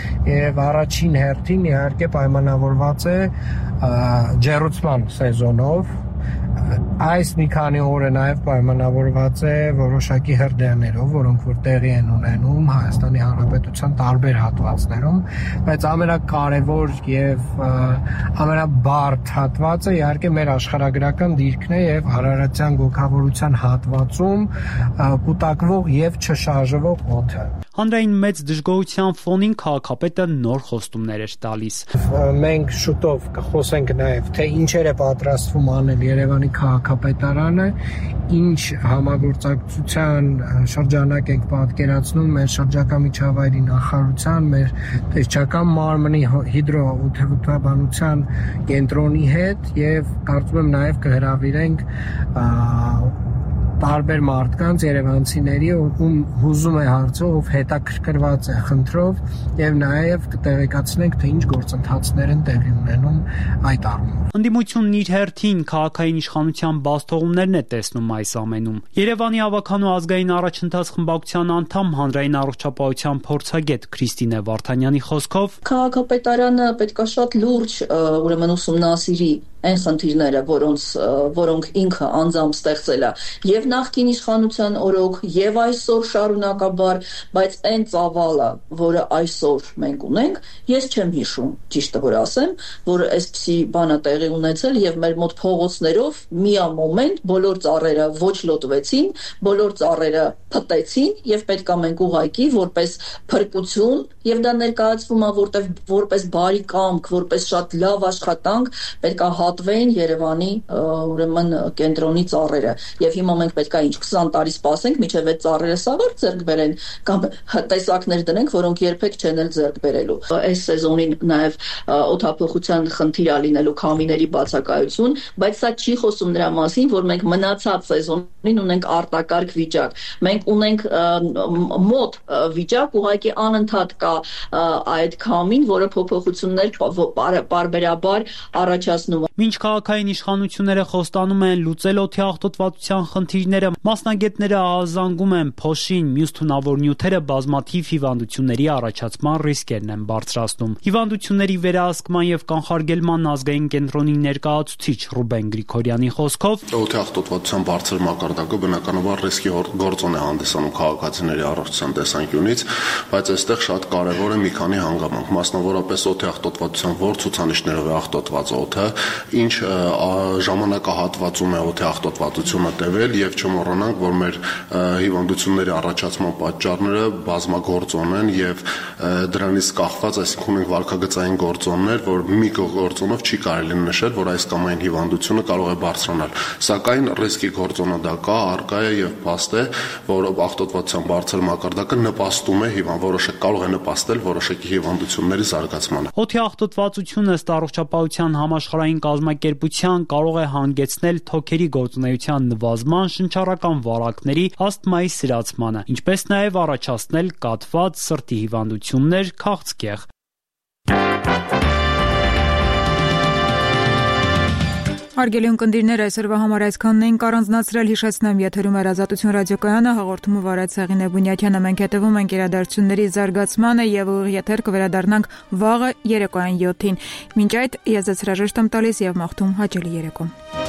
եւ առաջին հերթին իհարկե պայմանավորված է ջեռուցման սեզոնով։ Այս մի քանի օրը նաև պայմանավորված է որոշակի հրդեհներով, որոնք որ տեղի են ունենում Հայաստանի Հանրապետության տարբեր հատվածներում, բայց ամենակարևոր եւ ամենաբարդ հատվածը իհարկե մեր աշխարհագրական դիրքն է եւ հարարատյան գոգավորության հատվածում կուտակվող եւ չշարժվող օդը։ Հանրային մեծ դժգոհության ֆոնին քաղաքապետը նոր խոստումներ էր տալիս։ Մենք շուտով կխոսենք նաև թե ինչեր է պատրաստվում անել Երևանի քաղաքապետարանը, ինչ համագործակցության շրջանակ ենք պատկերացնում մեր շրջակա միջավայրի նախարարության, մեր տեսչական մարմնի հիդրոօթերոթաբանության կենտրոնի հետ եւ կարծում եմ նաև կհրավիրենք տարբեր մարդկանց երևանցիների, ում հուզում է հարցը, ով հետաքրքրված է խնդրով եւ նաեւ կտեղեկացնենք թե ինչ գործընթացներ են տեղի ունենում այդ առումով։ Ընդդիմությունն իր հերթին քաղաքային իշխանության բացթողումներն է տեսնում այս ամենում։ Երևանի ավականու ազգային առաջընթաց խմբակցության անդամ հանրային առողջապահության փորձագետ Քրիստինե Վարդանյանի խոսքով քաղաքապետարանը պետքա շատ լուրջ ուրեմն ուսումնասիրի այն խնդիրները, որոնց որոնք ինքը անձամբ ստեղծել է եւ նախկին իշխանության օրոք եւ այսօր շարունակաբար, բայց այն ծավալը, որը այսօր մենք ունենք, ես չեմ հիշում, ճիշտը որ ասեմ, որ այսպիսի բանը տեղի ունեցել եւ մեր մոտ փողոցներով միամոմենտ բոլոր ծառերը ոչ լոտվեցին, բոլոր ծառերը փտեցին եւ պետքա մենք ուղակի որպես փրկություն եւ դա ներկայացվում է որտեղ որպես բարի կամք, որպես շատ լավ աշխատանք պետքա պատվեին Երևանի ուրեմն կենտրոնի ծառերը եւ հիմա մենք պետք է ինչ քսան տարի սպասենք մինչեւ այդ ծառերը սավառ ձեռք բերեն կամ տեսակներ դնենք, որոնք երբեք չեն էլ ձեռք բերելու։ Այս սեզոնին նաեւ օդափոխության խնդիր է լինելու քամիների բացակայություն, բայց սա չի խոսում նրա մասին, որ մենք մնացած սեզոնին ունենք արտակարգ վիճակ։ Մենք ունենք մոտ վիճակ, ուղղակի անընդհատ կա այդ քամին, որը փոփոխություններ պարբերաբար առաջացնում է։ Մինչ քաղաքային իշխանությունները խոստանում են լուծել օդի աղտոտվածության խնդիրները, մասնագետները ահազանգում են փոշին, մյուս թունավոր նյութերը բազմաթիվ հիվանդությունների առաջացման ռիսկերն են բարձրացնում։ Հիվանդությունների վերահսկման եւ կանխարգելման ազգային կենտրոնի ներկայացուցիչ Ռուբեն Գրիգորյանի խոսքով օդի աղտոտվածության բարձր մակարդակը բնականաբար ռիսկի գործոն է հանդիսանում քաղաքացիների առողջության տեսանկյունից, բայց այստեղ շատ կարևոր է մի քանի հանգամանք, մասնավորապես օդի աղտոտվածության ո՞ր ցուցանիշներով է աղտոտված օդը, ինչ ժամանակահատվածում է օդի աղտոտվածությունը տևել եւ չմոռանանք, որ մեր հիվանդությունների առաջացման պատճառները բազմագործոն են եւ դրանից կախված, այսինքն ունենք վարքագծային գործոններ, որ մի գործոնով չի կարելի նշել, որ այս կամ այն հիվանդությունը կարող է բարձրանալ։ Սակայն ռիսկի գործոնը դա կա, առկա է եւ փաստ է, որ աղտոտվածության բարձր մակարդակը նպաստում է հիվանդ որոշը կարող է նպաստել որոշակի հիվանդությունների զարգացմանը։ Օդի աղտոտվածությունը ըստ առողջապահության համաշխարհային կազմակերպության կարող է հանգեցնել թոքերի գործունեության նվազման, շնչառական վարակների, ասթմայի սրացմանը, ինչպես նաև առաջացնել կաթված, սրտի հիվանդություններ, քաղցկեղ։ Հարգելի ունկնդիրներ, այսօրվա համար այսքանն էինք առանձնացրել, հիշեցնեմ, եթերում էր Ազատություն ռադիոկայանը, հաղորդումը վարեց Հեղինե Բունյաթյանը, մենք հետևում ենք իրադարձությունների զարգացմանը եւ ուղիղ եթեր կվերադառնանք վաղը երեկոյան յոթին։ Մինչ այդ ես ձեզ հրաժեշտ եմ տալիս եւ մաղթում հաճելի երեկո։